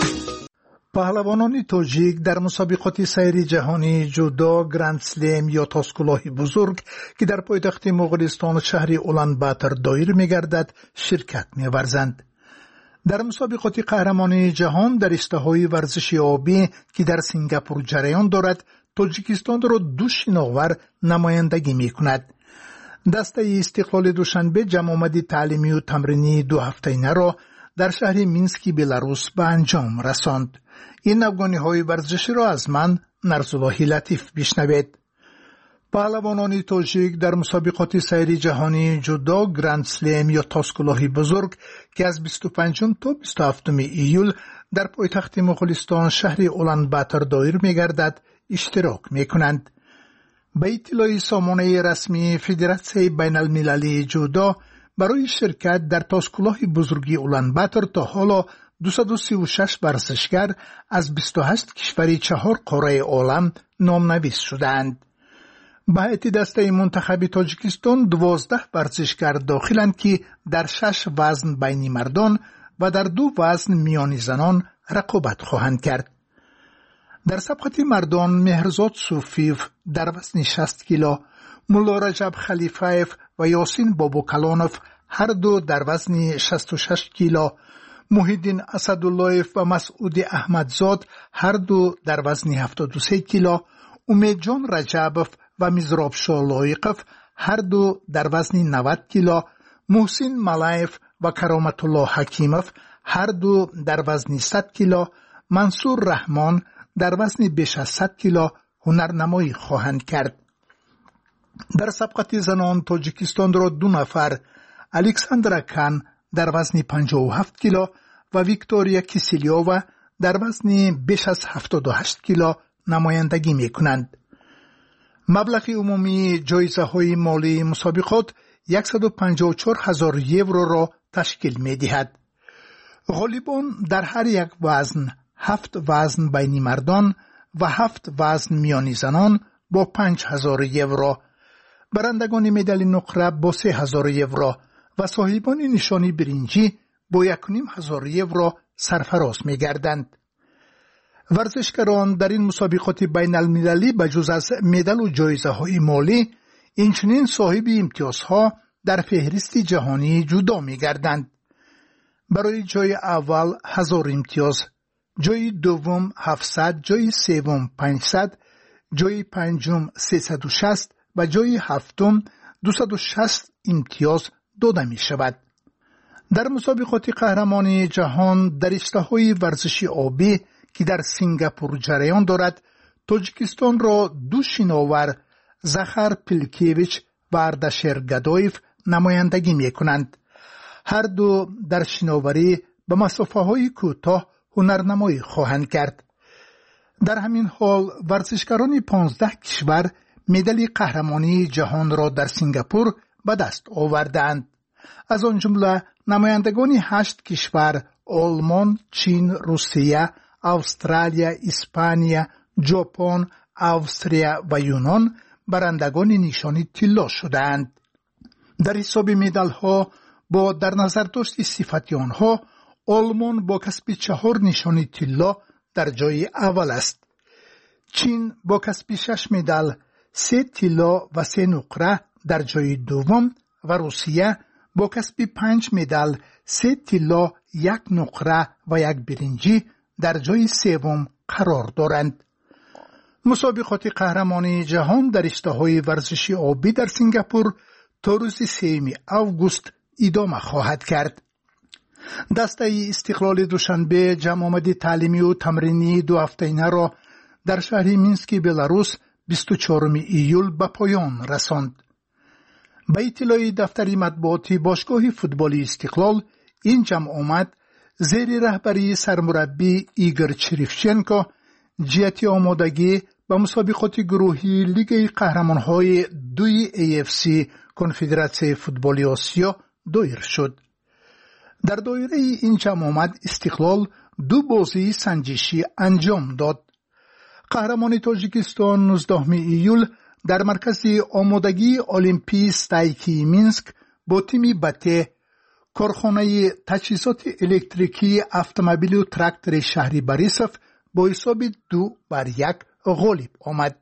پهلوانان تاجیک در مسابقات سیری جهانی جودو گرند سلم یا تاسکلاه بزرگ که در پایتخت مغولستان شهر اولانباتر دایر می‌گردد شرکت می‌ورزند. در مسابقات قهرمانی جهان در رشته‌های ورزش آبی که در سنگاپور جریان دارد تاجیکستان را دو شناور نمایندگی می‌کند. دسته استقلال دوشنبه جمع آمدی تعلیمی و تمرینی دو هفته‌ای را در شهر مینسک بلاروس به انجام رساند. این افغانی‌های ورزشی را از من نرزالله لطیف بشنوید. پهلوانان تاجیک در مسابقات سیری جهانی جودو گرند سلم یا تاسکلاه بزرگ که از بیست و پنجم تا بیست و هفتم ایول در پایتخت مغولستان شهر اولانباتر دایر می‌گردد اشتراک می‌کنند. به اطلاع سامانه رسمی فدراسیون بین المللی جودو برای شرکت در تاسکلاه بزرگی اولانباتر تا حالا دویست و سی و شش ورزشگر از بیست و هشت کشور چهار قاره عالم نامنویس شدند. به هیئت دسته منتخب تاجیکستان دوازده ورزشگر داخلند که در شش وزن بین مردان و در دو وزن میان زنان رقابت خواهند کرد. در سبقت مردان مهرزاد صوفیف در وزن شصت کیلو، ملا رجب خلیفایف و یاسین بابوکلانف هر دو در وزن شصت و شش کیلو، محیدین اسداللهیف و مسعود احمدزاد هر دو در وزن هفتاد و سه کیلو، امیدجان رجبف و مزراب شالایقف هر دو در وزن نود کیلو، محسن ملایف و کرامت الله حکیمف هر دو در وزن صد کیلو، منصور رحمان در وزن بیش از صد کیلو هنرنمایی خواهند کرد. در سبقت زنان تاجیکستان را دو نفر الکساندرا کان در وزن پنجاه و هفت کیلو و ویکتوریا کیسیلیووا در وزن بیش از هفتاد و هشت کیلو نمایندگی می کنند. مبلغ عمومی جایزه های مالی مسابقات صد و پنجاه و چهار هزار یورو را تشکیل می دهد. غالبان در هر یک وزن هفت وزن بین مردان و هفت وزن میانی زنان با پنج هزار یورو برندگان مدال نقره با سه هزار یورو و صاحبان نشانی برنجی با یک و نیم هزار یورو سرفراز می گردند. ورزشکاران در این مسابقات بین المللی بجز از مدال و جایزه های مالی اینچنین صاحب امتیازها در فهرست جهانی جدا می گردند. برای جای اول هزار امتیاز، جای دوم هفتصد، جای سوم پانصد، جای پنجم سیصد و شصت و جای هفتم دویست و شصت امتیاز داده می شود. در مسابقات قهرمانی جهان در رشته‌های ورزشی آبی که در سنگاپور جریان دارد، تاجیکستان را دو شناور زخر پیلکیویچ و اردشیر گدایف نمایندگی می کنند. هر دو در شناوری به مسافه های کوتاه هنرنمایی خواهند کرد. در همین حال ورزشکاران پانزده کشور مدال قهرمانی جهان را در سنگاپور به دست آوردند. از آن جمله نمایندگان هشت کشور آلمان، چین، روسیه، استرالیا، اسپانیا، ژاپن، استریا و یونان برندگان نشانی طلا شدند. در حساب مدال ها با در نظر داشت صفت آنها، آلمان با کسب چهار نشانی طلا در جای اول است. چین با کسب شش مدال، سه طلا و سه نقره در جای دوم و روسیه با کسب پنج مدال، سه طلا، یک نقره و یک برنجی در جای سوم قرار دارند. مسابقات قهرمانی جهان در رشته‌های ورزشی آبی در سنگاپور تا روز سوم آگوست ادامه خواهد کرد. دسته استقلال دوشنبه جمع آمد تعلیمی و تمرینی دو هفته‌انه را در شهر مینسک بلاروس بیست و چهارم ایول به پایان رساند. به اطلاع دفتر مطبوعاتی باشگاه فوتبال استقلال، این جمع آمد زیر رهبری سرمربی ایگور چریفچنکو جهت آمادگی به مسابقات گروهی لیگ قهرمان‌های دوی ای اف سی کنفدراسیون فوتبال آسیا دایر شد. در دایره این جمع آمد استقلال دو بازی سنجشی انجام داد. قهرمان تاجیکستان نوزدهم ایول در مرکز آمادگی المپی استایکی مینسک با تیم بته کارخانه تجهیزات الکتریکی اتومبیل و تراکتور شهری بریسف با حساب دو بر یک غالب آمد.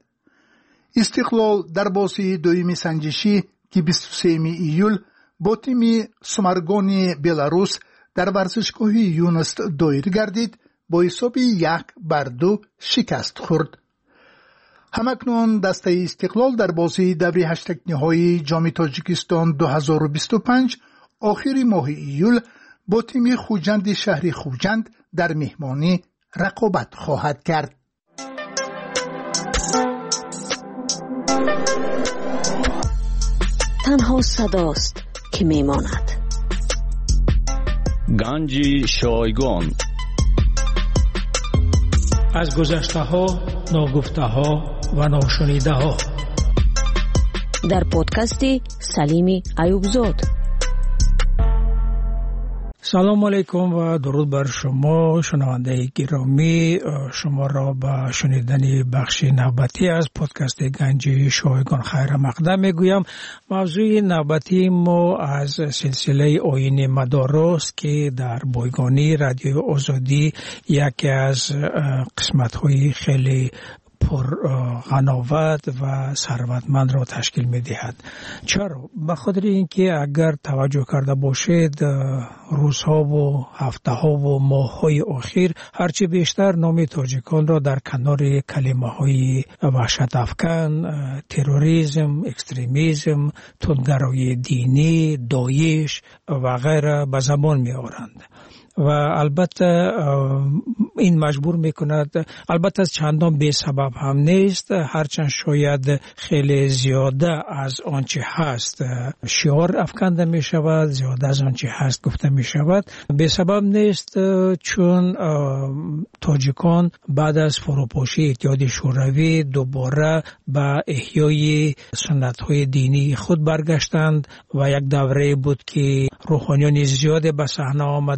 استقلال در بازی دومی سنجشی که بیست و سوم ایول با تیم سمرگان بلاروس در ورزشگاه یونست دایر گردید، با حساب یک بر دو شکست خورد. همکنون دسته استقلال در بازی دوره هشتگ نهایی جام تاجیکستان دو هزار و بیست و پنج آخر ماه ایول با تیم خوجند شهری خوجند در مهمانی رقابت خواهد کرد. تنها صداست که میماند. گنج شایگان از گذشته ها، ناگفته ها و ناشنیده ها در پادکست سلیم ایوبزاد. سلام علیکم و درود بر شما شنونده گرامی. شما را به شنیدن بخش نوبتی از پادکست گنج شایگان خیر مقدم میگویم. موضوع نوبتی ما از سلسله آیین مدارس که در بایگانی رادیو آزادی یکی از قسمت های خیلی پر غناوت و ثروتمند را تشکیل می دهد. چرا؟ به خاطر اینکه اگر توجه کرده باشید روزها و هفته ها و ماه های اخیر هرچی بیشتر نام تاجیکان را در کنار کلمه های وحشت افکن، تروریسم، اکستریمیسم، تندگرایی دینی، داعش و غیره به زبان می آورند. و البته این مجبور میکند، البته از چندان به سبب هم نیست، هرچند شاید خیلی زیاده از آنچه هست شعار افکنده می شود، زیاده از آنچه هست گفته می شود، به سبب نیست، چون تاجیکان بعد از فروپاشی اتحاد شوروی دوباره به احیای سنت های دینی خود برگشتند و یک دوره بود که روحانیان زیاد به صحنه آمدند و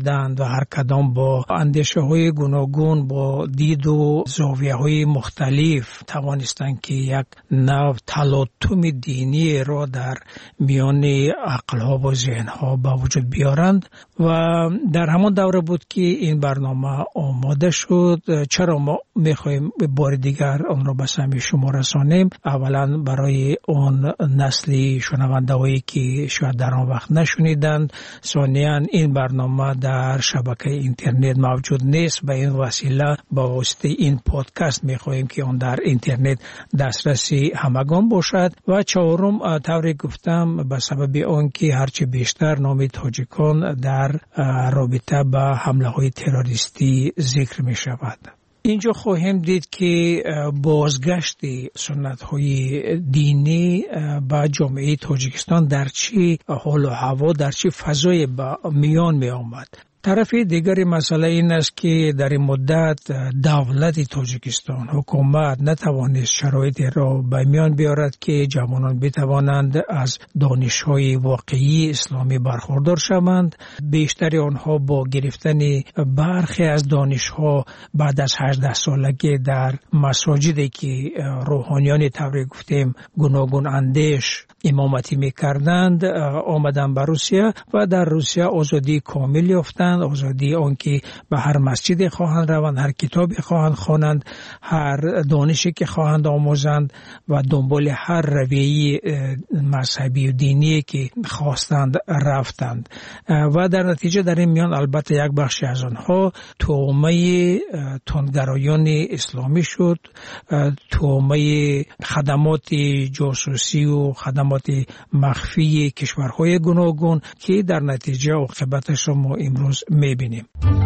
هر کدام با اندیشه های گوناگون با دید و زاویه های مختلف توانستند که یک نوع تلاطم دینی را در میان عقل ها و ذهن ها به وجود بیارند و در همان دوره بود که این برنامه آماده شد. چرا ما میخوایم بار دیگر آن را به سمع شما رسانیم؟ اولا برای اون نسلی شنونده هایی که شاید در آن وقت نشنیدند، ثانیاً این برنامه در شبکه اینترنت موجود نیست، به این وسیله با واسطه این پادکست میخواهیم که اون در اینترنت دسترسی همگان باشد و چهارم طوری گفتم به سبب آن که هرچی بیشتر نام تاجیکان در رابطه با حمله های تروریستی ذکر می شود. اینجا خواهیم دید که بازگشت سنت های دینی با جامعه تاجیکستان در چی حال و هوا، در چی فضای با میان می آمد. طرف دیگری مسئله این است که در این مدت دولت تاجیکستان، حکومت نتوانست شرایط را به میان بیارد که جوانان بتوانند از دانش‌های واقعی اسلامی برخوردار شوند. بیشتر آنها با گرفتن برخی از دانش‌ها بعد از هجده سالگی در مساجدی که روحانیان طوری گفتیم گوناگون اندیش امامتی می‌کردند آمدن به روسیه و در روسیه آزادی کامل یافتند، آزادی آنکه به هر مسجد خواهند روند، هر کتابی خواهند خوانند، هر دانشی که خواهند آموزند و دنبال هر رویه مذهبی و دینی که خواستند رفتند و در نتیجه در این میان البته یک بخشی از آنها تومه تندگرایان اسلامی شد، تومه خدمات جاسوسی و خدمات مخفی کشورهای گوناگون که در نتیجه عاقبتش را ما امروز میبینیم.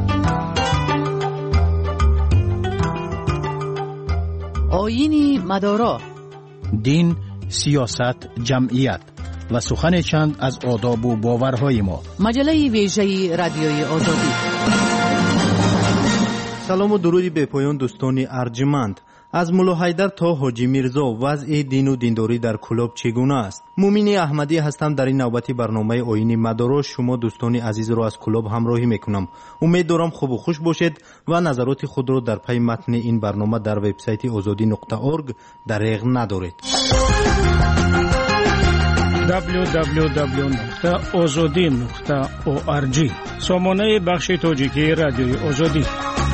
آیین مدارا، دین، سیاست، جمعیت و سخن چند از آداب و باورهای ما. مجله ویژه رادیوی آزادی. سلام و درودی به پایان دوستان ارجمند. از مولا حیدر تا حاجی میرزا وضع دین و دینداری در کلاب چگونه است؟ مومین احمدی هستم. در این نوبتی برنامه آیین مدارا شما دوستان عزیز را از کلاب همراهی میکنم. امید دارم خوب و خوش باشید و نظرات خود را در پی متن این برنامه در وبسایت آزادی نقطه اورگ دریغ ندارید. دبلیو دبلیو دبلیو نقطه آزادی نقطه اورگ سامانه بخش تاجیکی رادیوی آزادی.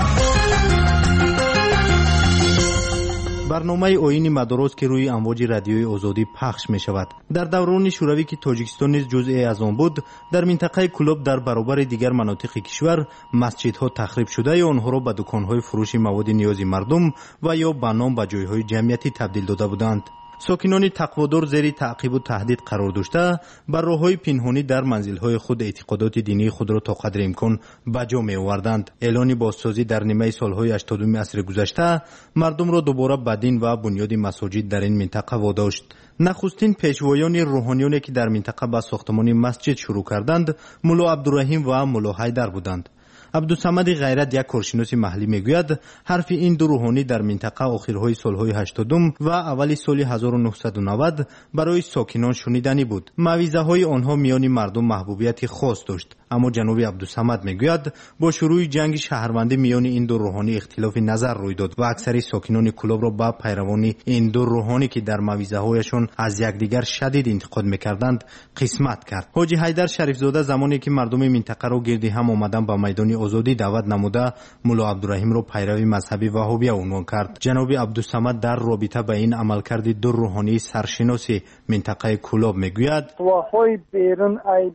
برنامه آیین مدارس که روی امواج رادیوی آزادی پخش می شود. در دوران شوروی که تاجیکستان نیز جزئی از آن بود، در منطقه کلوب در برابر دیگر مناطق کشور مسجدها تخریب شده یا آنها را به دکانهای فروش مواد نیازی مردم و یا به نام به جایهای جمعیتی تبدیل داده بودند. ساکنان تقوادار زیر تعقیب و تهدید قرار داشته بر راههای پنهانی در منزلهای خود اعتقادات دینی خود را تا قدر امکان به جا می آوردند. اعلان بازسازی در نیمه سالهای هشتادم عصر گذشته مردم را دوباره به دین و بنیاد مساجد در این منطقه واداشت. نخستین پیشوایان روحانیانی که در منطقه به ساختمان مسجد شروع کردند مولا عبدالرحیم و مولا حیدر بودند. عبدالصمد غیرت یک کارشناس محلی میگوید حرف این دو روحانی در منطقه آخرهای سالهای هشتادم و اولی سال هزار و نهصد و نود برای ساکنان شنیدنی بود. موعظه های آنها میان مردم محبوبیت خاص داشت. اما جناب عبدالصمد میگوید با شروع جنگ شهروندی میان این دو روحانی اختلاف نظر روی داد و اکثر ساکنان کلاب را با پیروانی این دو روحانی که در موعظه هایشان از یکدیگر شدید انتقاد میکردند قسمت کرد. حاجی حیدر شریف زاده زمانی که مردم منطقه را گردی هم آمدن به میدان آزادی دعوت نموده مولا عبدالرحیم را پیروی مذهبی وهابیه عنوان کرد. جناب عبدالصمد در رابطه با این عملکرد دو روحانی سرشناس منطقه کلاب میگوید واهای بیرون ای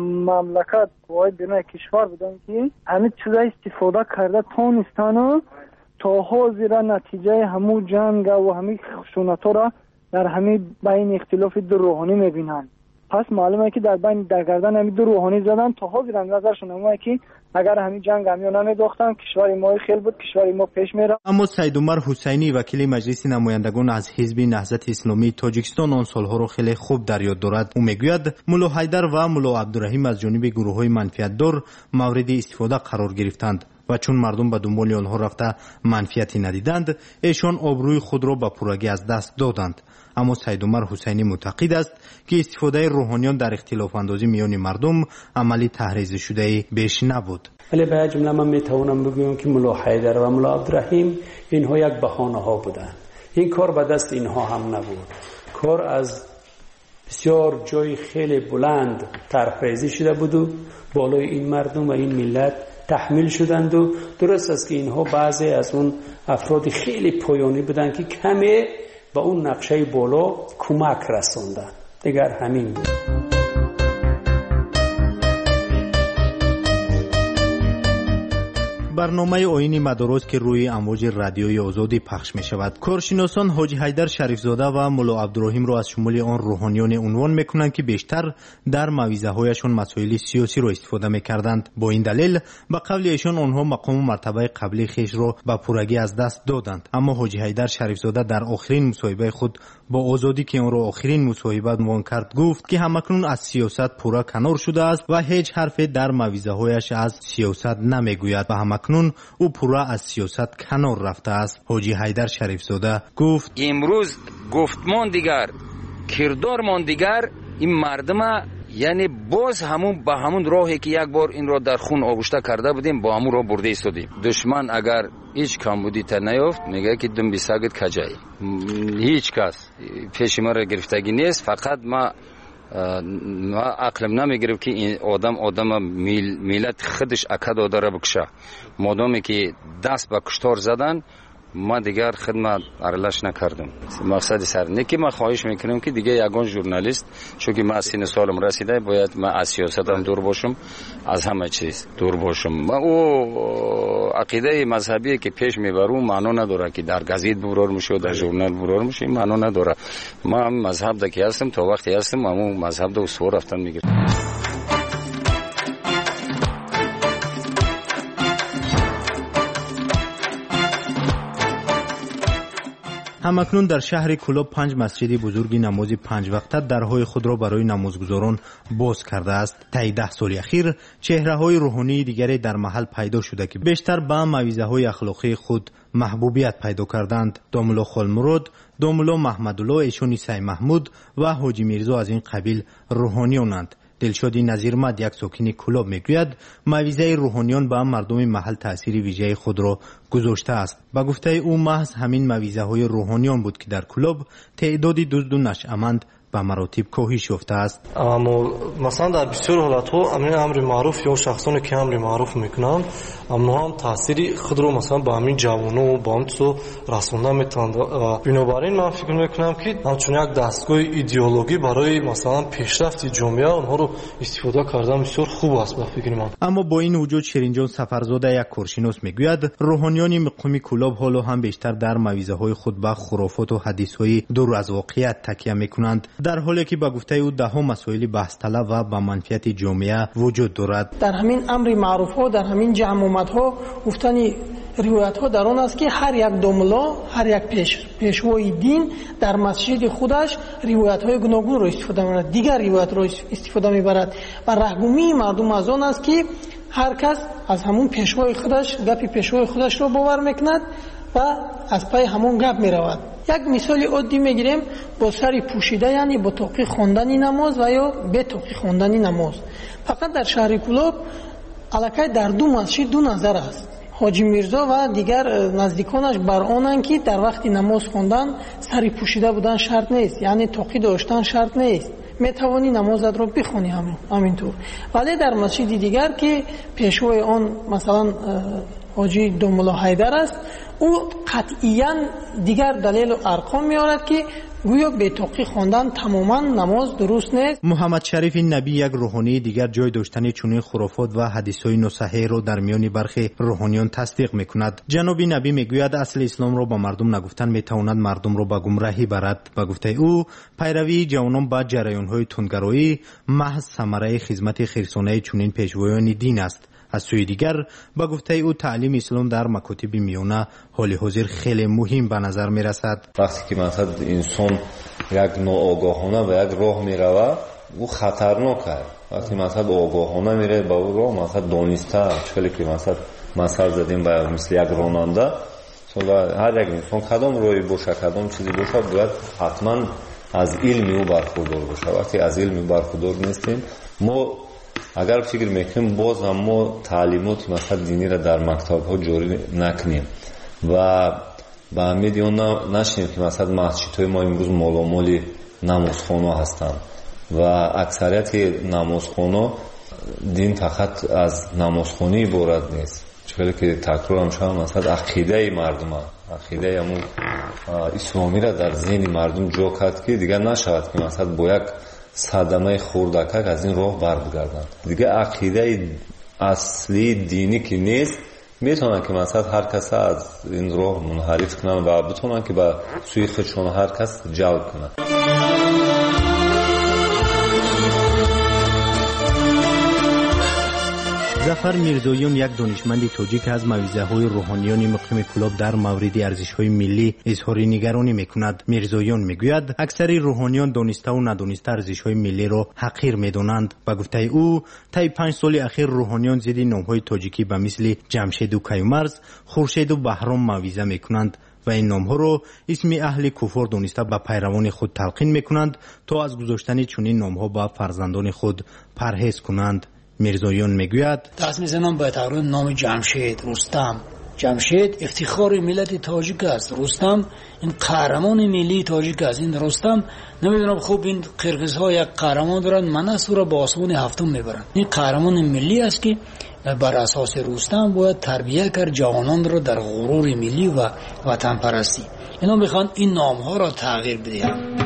مملکت واهای بیرون کشور بودن که همه چیزا استفاده کرده تونستن تا حاضر نتیجه همو جنگ و همه خشونت‌ها را در همه بین اختلاف دو روحانی میبینن. پس معلومه که در بین در گردن همین دو روحانی زدن تا حاضر نظرشون همه که اگر همین جنگ همیانا نداختن کشور ما خیلی بود، کشور ما پیش میره. اما سید عمر حسینی وکیل مجلس نمایندگان از حزب نهضت اسلامی تاجیکستان آن سالها را خیلی خوب در یاد دارد. او میگوید مولا حیدر و مولا عبدالرحیم از جانب گروه‌های منفعت‌دار مورد استفاده قرار گرفتند و چون مردم به دنبال آنها رفته منفعتی ندیدند ایشان آبروی خود را به پورگی از دست دادند. اما سید عمر حسینی معتقد است که استفاده روحانیان در اختلاف اندازی میان مردم عملی تحریض شده بیش نبود. ولی به جمله من میتوانم بگویم که ملا حیدر و ملا عبدالرحیم اینها یک بهانه ها بودند. این کار به دست اینها هم نبود. کار از بسیار جای خیلی بلند طرحریزی شده بود و بالای این مردم و این ملت تحمیل شدند و درست است که اینها بعضی از اون افراد خیلی پایانی بودند که کمی به اون نقشه بالا کمک رساندند. دیگر همین بود. برنامه آیین مدارس که روی امواج رادیوی آزادی پخش می شود. کارشناسان حاجی حیدر شریفزاده و ملا عبدالرحیم را از شمول آن روحانیان عنوان می کنند که بیشتر در موعظه هایشان مسائل سیاسی را استفاده می کردند. با این دلیل به قول ایشان آنها مقام و مرتبه قبلی خویش را به پورگی از دست دادند. اما حاجی حیدر شریفزاده در آخرین مصاحبه خود با آزادی که آن را آخرین مصاحبه عنوان کرد گفت که همکنون از سیاست پورا کنار شده است و هیچ حرفی در موعظه هایش از سیاست نمی گوید و همکنون او پورا از سیاست کنار رفته است. حاجی حیدر شریفزاده گفت امروز گفتمان دیگر، کردارمان دیگر، این مردم یعنی باز همون به همون راهی که یک بار این را در خون آغشته کرده بودیم با همون را برده ایستادیم. دشمن اگر هیچ کمبودی تا نیافت میگه که دم بیساگت کجایی. هیچ کس پیش ما را گرفتگی نیست. فقط ما ما عقلم نمیگرفت که این آدم آدم میل میلت خودش اکد داره بکشه. مادامی که دست به کشتار زدن ما دیگر خدمت ارلش نکردم. مقصد سر نه که ما خواهش میکنم که دیگه یگان ژورنالیست، چون که من سن سالم رسیده، باید من از سیاست هم دور باشم، از همه چیز دور باشم. ما او عقیده مذهبی که پیش میبرم معنا نداره که در گزیت برار میشه و در ژورنال برار میشه، معنا نداره. ما هم مذهب دکی هستم، تا وقتی هستم همون مذهب دو سوار رفتن میگیرم. همکنون در شهر کلوب پنج مسجد بزرگ نماز پنج وقته درهای خود را برای نمازگزاران باز کرده است. طی ده سال اخیر چهره های روحانی دیگری در محل پیدا شده که بیشتر به موعظه های اخلاقی خود محبوبیت پیدا کردند. داملا خالمراد، داملا محمدالله ایشانی سای محمود و حاجی میرزا از این قبیل روحانیانند. دلشادی نظیرمد یک ساکن کلوب میگوید موعظه روحانیان به مردم محل تأثیر ویژه خود را گذاشته است. با گفته او محض همین موعظه های روحانیان بود که در کلوب تعدادی دزد و نشأمند به مراتب کاهش یافته است. اما مثلا در بسیار حالت ها امر امر معروف یا شخصانی که امر معروف میکنند اما هم تأثیری خود رو مثلا با همین جوانو و با هم تو رسوندن میتونند. بنابراین من فکر میکنم که همچون یک دستگاه ایدئولوژی برای مثلا پیشرفت جامعه اونها رو استفاده کردن بسیار خوب است به فکر من. اما با این وجود شیرینجان سفرزاده یک کارشناس میگوید روحانیان مقامی کلوب حالا هم بیشتر در موعظه های خود به خرافات و حدیث های دور از واقعیت تکیه میکنند، در حالی که با گفته او ده ها مسائل بحث طلب و با منفعت جامعه وجود دارد. در همین امر معروف ها، در همین جمع آمد ها گفتن روایت ها در آن است که هر یک دوملا، هر یک پیش پیشوای دین در مسجد خودش روایت های گوناگون را استفاده می‌کند، دیگر روایت را استفاده می‌برد و رهگمی مردم از آن است که هر کس از همون پیشوای خودش گپی پیشوای خودش را باور می‌کند و از پای همون گپ می‌رود. یک مثال عادی میگیریم، با سری پوشیده یعنی با توقی خواندن نماز و یا به توقی خواندن نماز. فقط در شهر کلوب الکی در دو مسجد دو نظر است. حاجی میرزا و دیگر نزدیکانش بر آنند که در وقت نماز خواندن سری پوشیده بودن شرط نیست، یعنی توقی داشتن شرط نیست، میتوانی نمازت را بخوانی همینطور. ولی در مسجد دیگر که پیشوای آن مثلا حاجی دوملا حیدر است، او قطعیاً دیگر دلیل و ارقام میارد که گویا به توقی خواندن تماما نماز درست نیست. محمد شریف نبی یک روحانی دیگر جای داشتن چنین خرافات و حدیث‌های ناصحیح را در میان برخی روحانیان تصدیق میکند. جناب نبی میگوید اصل اسلام را با مردم نگفتن میتواند مردم را به گمراهی برد. با گفته او پیروی جوانان با جریان‌های تندگرایی محض ثمره خدمت خیرسانه چنین پیشوایان دین است. از سوی دیگر با گفته او تعلیم اسلام در مکاتب میانه حال حاضر خیلی مهم به نظر می رسد. وقتی که مثلا انسان یک ناآگاهانه و یک راه می رود او خطرناک است. وقتی مثلا آگاهانه میره با او راه مثلا دانسته، چون که مثلا مثال زدیم با مثل یک راننده و هر یک انسان کدام روی باشه کدام چیزی باشه باید حتما از علم او برخوردار باشه. وقتی از علم برخوردار نیستیم ما اگر فکر میکنیم باز هم ما تعلیمات مثلا دینی را در مکتب ها جاری نکنیم و به امید اون نشیم که مثلا مسجد های ما امروز مالامالی نمازخانه هستند و اکثریت نمازخانه دین فقط از نمازخانه عبارت نیست، چون که تکرار هم شد مثلا عقیده مردم عقیده همون اسلامی را در ذهن مردم جا کرد که دیگه نشود که مثلا با یک صدمه خوردکک از این راه بر بگردند. دیگه عقیده اصلی دینی که نیست میتونن که مثلا هر کس از این راه منحرف کنن و بتونن که به سوی خودشون هر کس جلب کنن. ظفر میرزویان یک دانشمند تاجیک از موعظه‌های روحانیان مقیم کلاب در مورد ارزش‌های ملی اظهار نگرانی می‌کند. میرزویان میگوید اکثر روحانیان دانسته و ندانسته ارزش‌های ملی را حقیر می‌دانند. به گفته او طی پنج سال اخیر روحانیان ضد نام‌های تاجیکی به مثل جمشید و کیومرث، خورشید و بهرام موعظه می‌کنند و این نام‌ها را اسم اهل کفر دانسته به پیروان خود تلقین می‌کنند تا از گذاشتن چنین نام‌ها به فرزندان خود پرهیز کنند. میرزویان میگوید دست میزنم به تقریر نام جمشید، رستم. جمشید افتخار ملت تاجیک است. رستم این قهرمان ملی تاجیک است. این رستم نمیدونم خوب این قرقیزها یک قهرمان دارن، منصور را با آسمان هفتم میبرن. این قهرمان ملی است که بر اساس رستم باید تربیت کرد جوانان را در غرور ملی و وطن پرستی. اینا میخوان این نام ها را تغییر بدهند.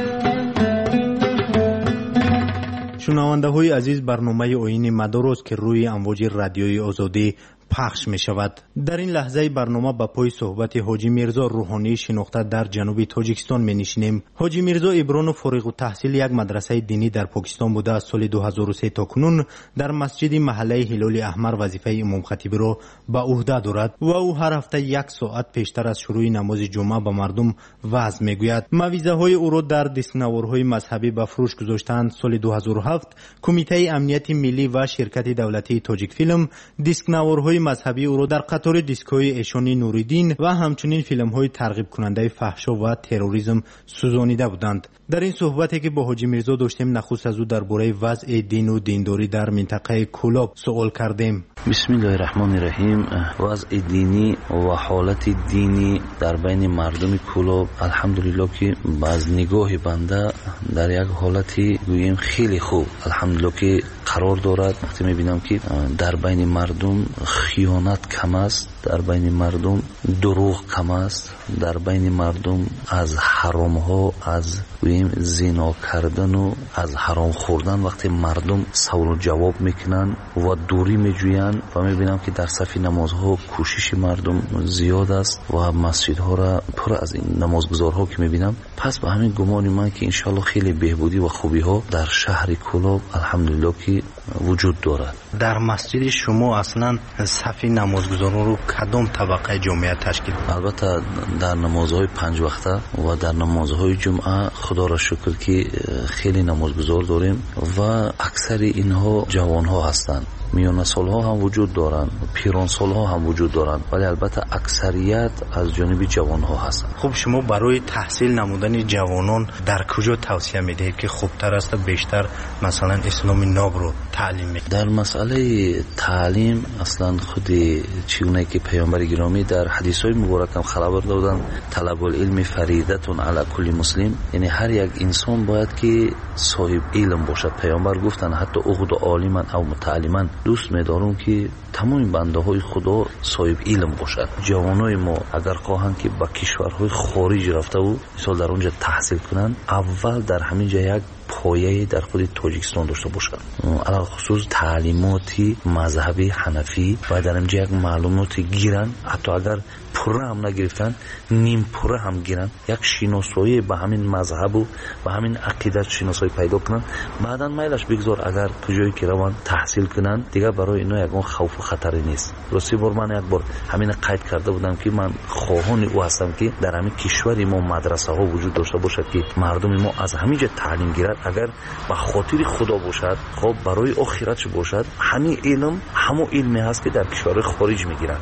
شنونده های عزیز، برنامه آیین مدارس که روی امواج رادیوی آزادی پخش می شود. در این لحظه برنامه با پای صحبت حاجی میرزا روحانی شناخته در جنوب تاجیکستان می نشینیم. حاجی میرزا ابران فارغ التحصیل یک مدرسه دینی در پاکستان بوده از سال دو هزار و سه تا کنون در مسجد محله هلال احمر وظیفه امام خطیبی را به عهده دارد و او هر هفته یک ساعت پیشتر از شروع نماز جمعه به مردم وعظ می گوید. موعظه های او را در دستنوارهای مذهبی به فروش گذاشتند. سال دو هزار و هفت کمیته امنیت ملی و شرکت دولتی تاجیک فیلم دستنوارهای مذهبی او را در قطار دیسک‌های ایشانی نوریدین و همچنین فیلم‌های ترغیب کننده فحشا و تروریسم سوزانیده بودند. در این صحبتی که با حاجی میرزا داشتیم نخست از او درباره وضع دین و دینداری در منطقه کولاب سوال کردیم. بسم الله الرحمن الرحیم. وضع دینی و حالت دینی در بین مردم کولاب الحمدلله که باز نگاه بنده در یک حالتی گوییم خیلی خوب الحمدلله که قرار دارد. وقتی میبینم که در بین مردم خیانت کم است، در بین مردم دروغ کم است، در بین مردم از حرام ها، از گوییم زنا کردن و از حرام خوردن وقتی مردم سوال و جواب میکنن و دوری میجوین و میبینم که در صف نمازها کوشش مردم زیاد است و مسجدها را پر از این نمازگزارها که میبینم. پس به همین گمان من که انشالله خیلی بهبودی و خوبی ها در شهر کولاب الحمدلله که وجود دارد. در مسجد شما اصلا صف نمازگزاران رو کدام طبقه جامعه تشکیل؟ البته در نمازهای پنج وقته و در نمازهای جمعه خدا را شکر که خیلی نمازگزار داریم و اکثر اینها جوانها هستند. میان سالها هم وجود دارند، پیران سالها هم وجود دارند، ولی البته اکثریت از جانب جوانها هستند. خب شما برای تحصیل نمودن جوانان در کجا توصیه میدهید که خوبتر است بیشتر مثلا اسلام ناب رو تعلیم میدهید؟ در مسئله تعلیم اصلا خود چیونه که پیامبر گرامی در حدیث‌های مبارک هم خبر دادن طلب العلم فریضه علی کل مسلم، یعنی هر یک انسان باید که صاحب علم باشد. پیامبر گفتن حتی عقد عالما او متعلما دوست می‌دارم که تمام بنده های خدا صاحب علم باشد. جوانای ما اگر خواهند که با کشورهای خارج رفته و مثلا در اونجا تحصیل کنند، اول در همین جا یک پایه در خود تاجیکستان داشته باشند، علاوه خصوص تعلیماتی مذهبی حنفی و در اینجا یک معلوماتی گیرن، حتی اگر پره هم نگرفتن نیم پره هم گیرن، یک شناسایی به همین مذهب و به همین عقیدت شناسایی پیدا کنن. بعداً میلش بگذار اگر کجایی که روان تحصیل کنن دیگه برای اینا یکون خوف و خطری نیست. راستی بار من یک بار همین قید کرده بودم که من خواهان او هستم که در همین کشور ما مدرسه ها وجود داشته باشد که مردم ما از همینجا تعلیم گیرد، اگر به خاطر خدا باشد، خب برای آخرتش باشد، همین علم همون علمی هست که در کشور خارج میگیرن.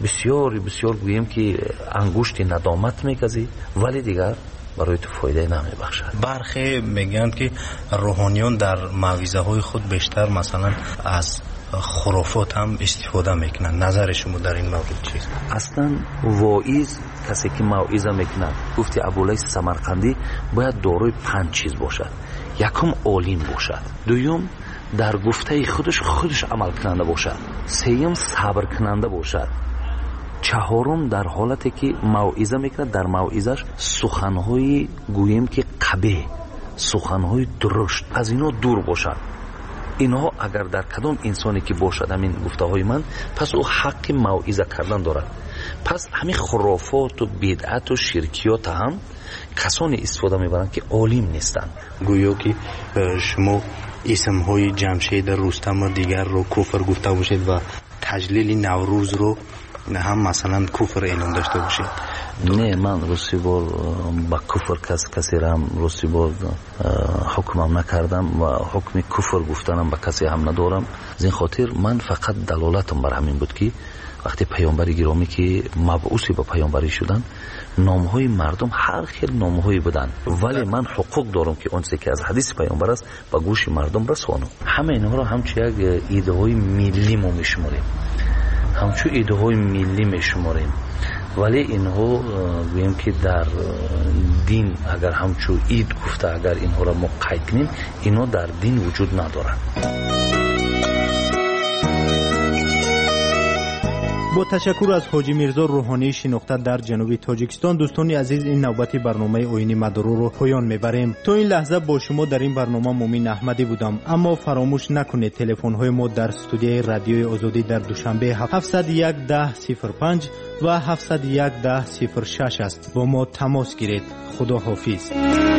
بسیار بسیار گوییم که انگشت ندامت میکزی ولی دیگر برای تو فایده نمیبخشد. برخی میگن که روحانیون در موعظه های خود بیشتر مثلا از خرافات هم استفاده میکنن. نظر شما در این مورد چیست؟ اصلا واعظ کسی که موعظه میکنه، گفتی ابولیث سمرقندی، باید دارای پنج چیز باشد. یکم عالم باشد، دوم در گفته خودش خودش عمل کننده باشد، سوم صبر کننده باشد، چهارم در حالتی که موعظه میکنه در موعظش سخنهای گوییم که قبیح، سخنهای درشت از اینا دور باشد. اینها اگر در کدام انسانی که باشد همین گفته های من، پس او حق موعظه کردن دارد. پس همین خرافات و بدعت و شرکیات هم کسانی استفاده میبرند که عالم نیستند. گویا که شما اسم های جمشید رستم و دیگر رو کفر گفته باشید و تجلیل نوروز رو هم مثلا کفر اعلام داشته باشید. نه، من روسی بار با کفر کس کسی را هم روسی بار حکمم نکردم و حکم کفر گفتنم با کسی هم ندارم. از این خاطر من فقط دلالتم بر همین بود که وقتی پیامبر گرامی که مبعوثی با پیامبری شدن، نامهای مردم هر خیل نامهایی بودن، ولی من حقوق دارم که اون چیزی که از حدیث پیامبر است با گوش مردم رسانم. همه اینها را همچون یک ایده های ملی ما میشماریم، همچون ایده های ملی میشماریم، ولی اینها بگیم که در دین اگر همچون اید گفته اگر اینها را ما قید کنیم، اینها در دین وجود ندارند. با تشکر از حاجی میرزا روحانی شناخته در جنوب تاجیکستان، دوستان عزیز این نوبت برنامه آیین مدارو رو پایان میبریم. تا این لحظه با شما در این برنامه مومن احمدی بودم، اما فراموش نکنید تلفن های ما در استودیوی رادیوی آزادی در دوشنبه هفتصد و یک ده صفر پنج و هفتصد و یک ده صفر شش است. با ما تماس گیرید. خدا حافظ.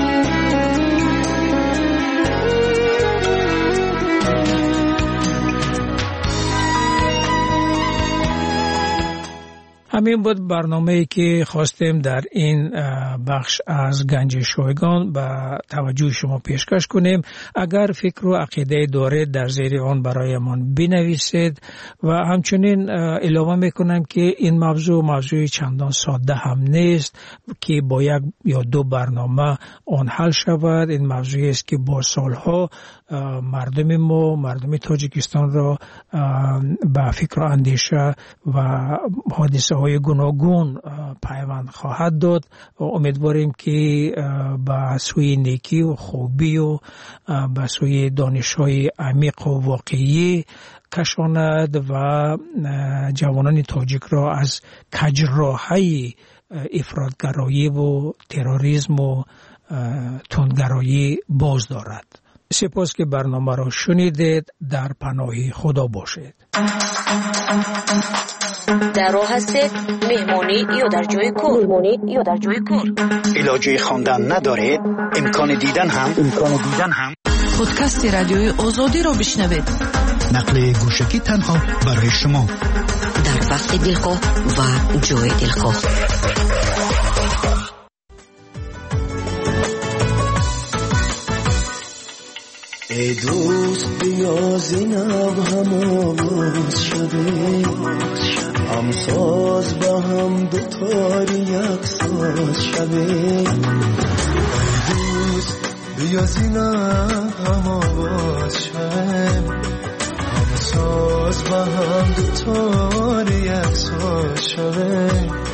همین بود برنامه‌ای که خواستیم در این بخش از گنج شایگان به توجه شما پیشکش کنیم. اگر فکر و عقیده دارید در زیر آن برایمان بنویسید و همچنین علاوه میکنم که این موضوع موضوع چندان ساده هم نیست که با یک یا دو برنامه آن حل شود. این موضوعی است که با سالها مردم ما، مردم تاجیکستان را به فکر و اندیشه و حادثه های گوناگون پیوند خواهد داد و امیدواریم که به سوی نیکی و خوبی و به سوی دانش های عمیق و واقعی کشاند و جوانان تاجیک را از کجراهی افراطگرایی و تروریسم و تندگرایی باز دارد. سپاس که برنامه را شنیدید. در پناه خدا باشید. در راه هستید، مهمانی یا در جای کار، مهمانی یا در جای کار، علاجی خواندن ندارید، امکان دیدن هم امکان دیدن هم پادکست رادیوی آزادی را بشنوید. نقل گوشکی تنها برای شما در وقت دلخواه و جای دلخواه. ای دوست بیا زینب هم آواز شده، هم ساز با هم دوتاری یک ساز شده. ای دوست بیا زینب هم آواز شده، هم ساز با هم دوتاری یک ساز شده.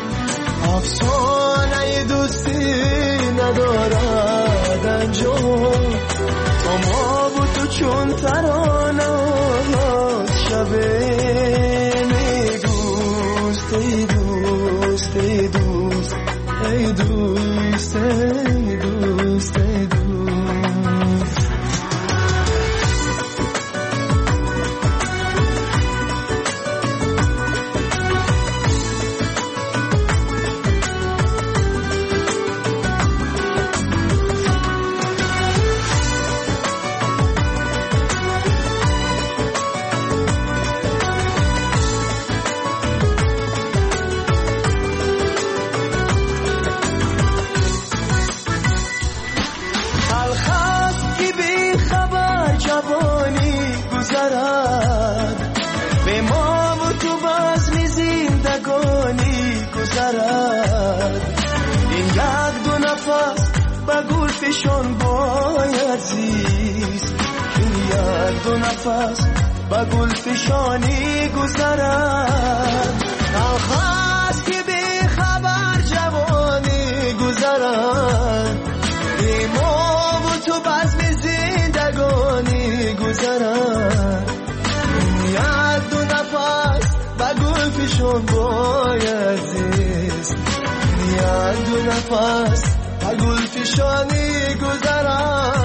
افسانه دوستی ندارد انجام، ما بود تو چون ترانه شبه. ای دوست ای دوست ای دوست ای دوست ای دوست ای دوست. فشان باید زیست که یک دو نفس با گل فشانی گذرد آخاست که بی خبر جوانی گذرد ما و تو بزم زندگانی گذرد یک دو نفس با گل فشان باید زیست یک دو نفس با گل فشانی گذرد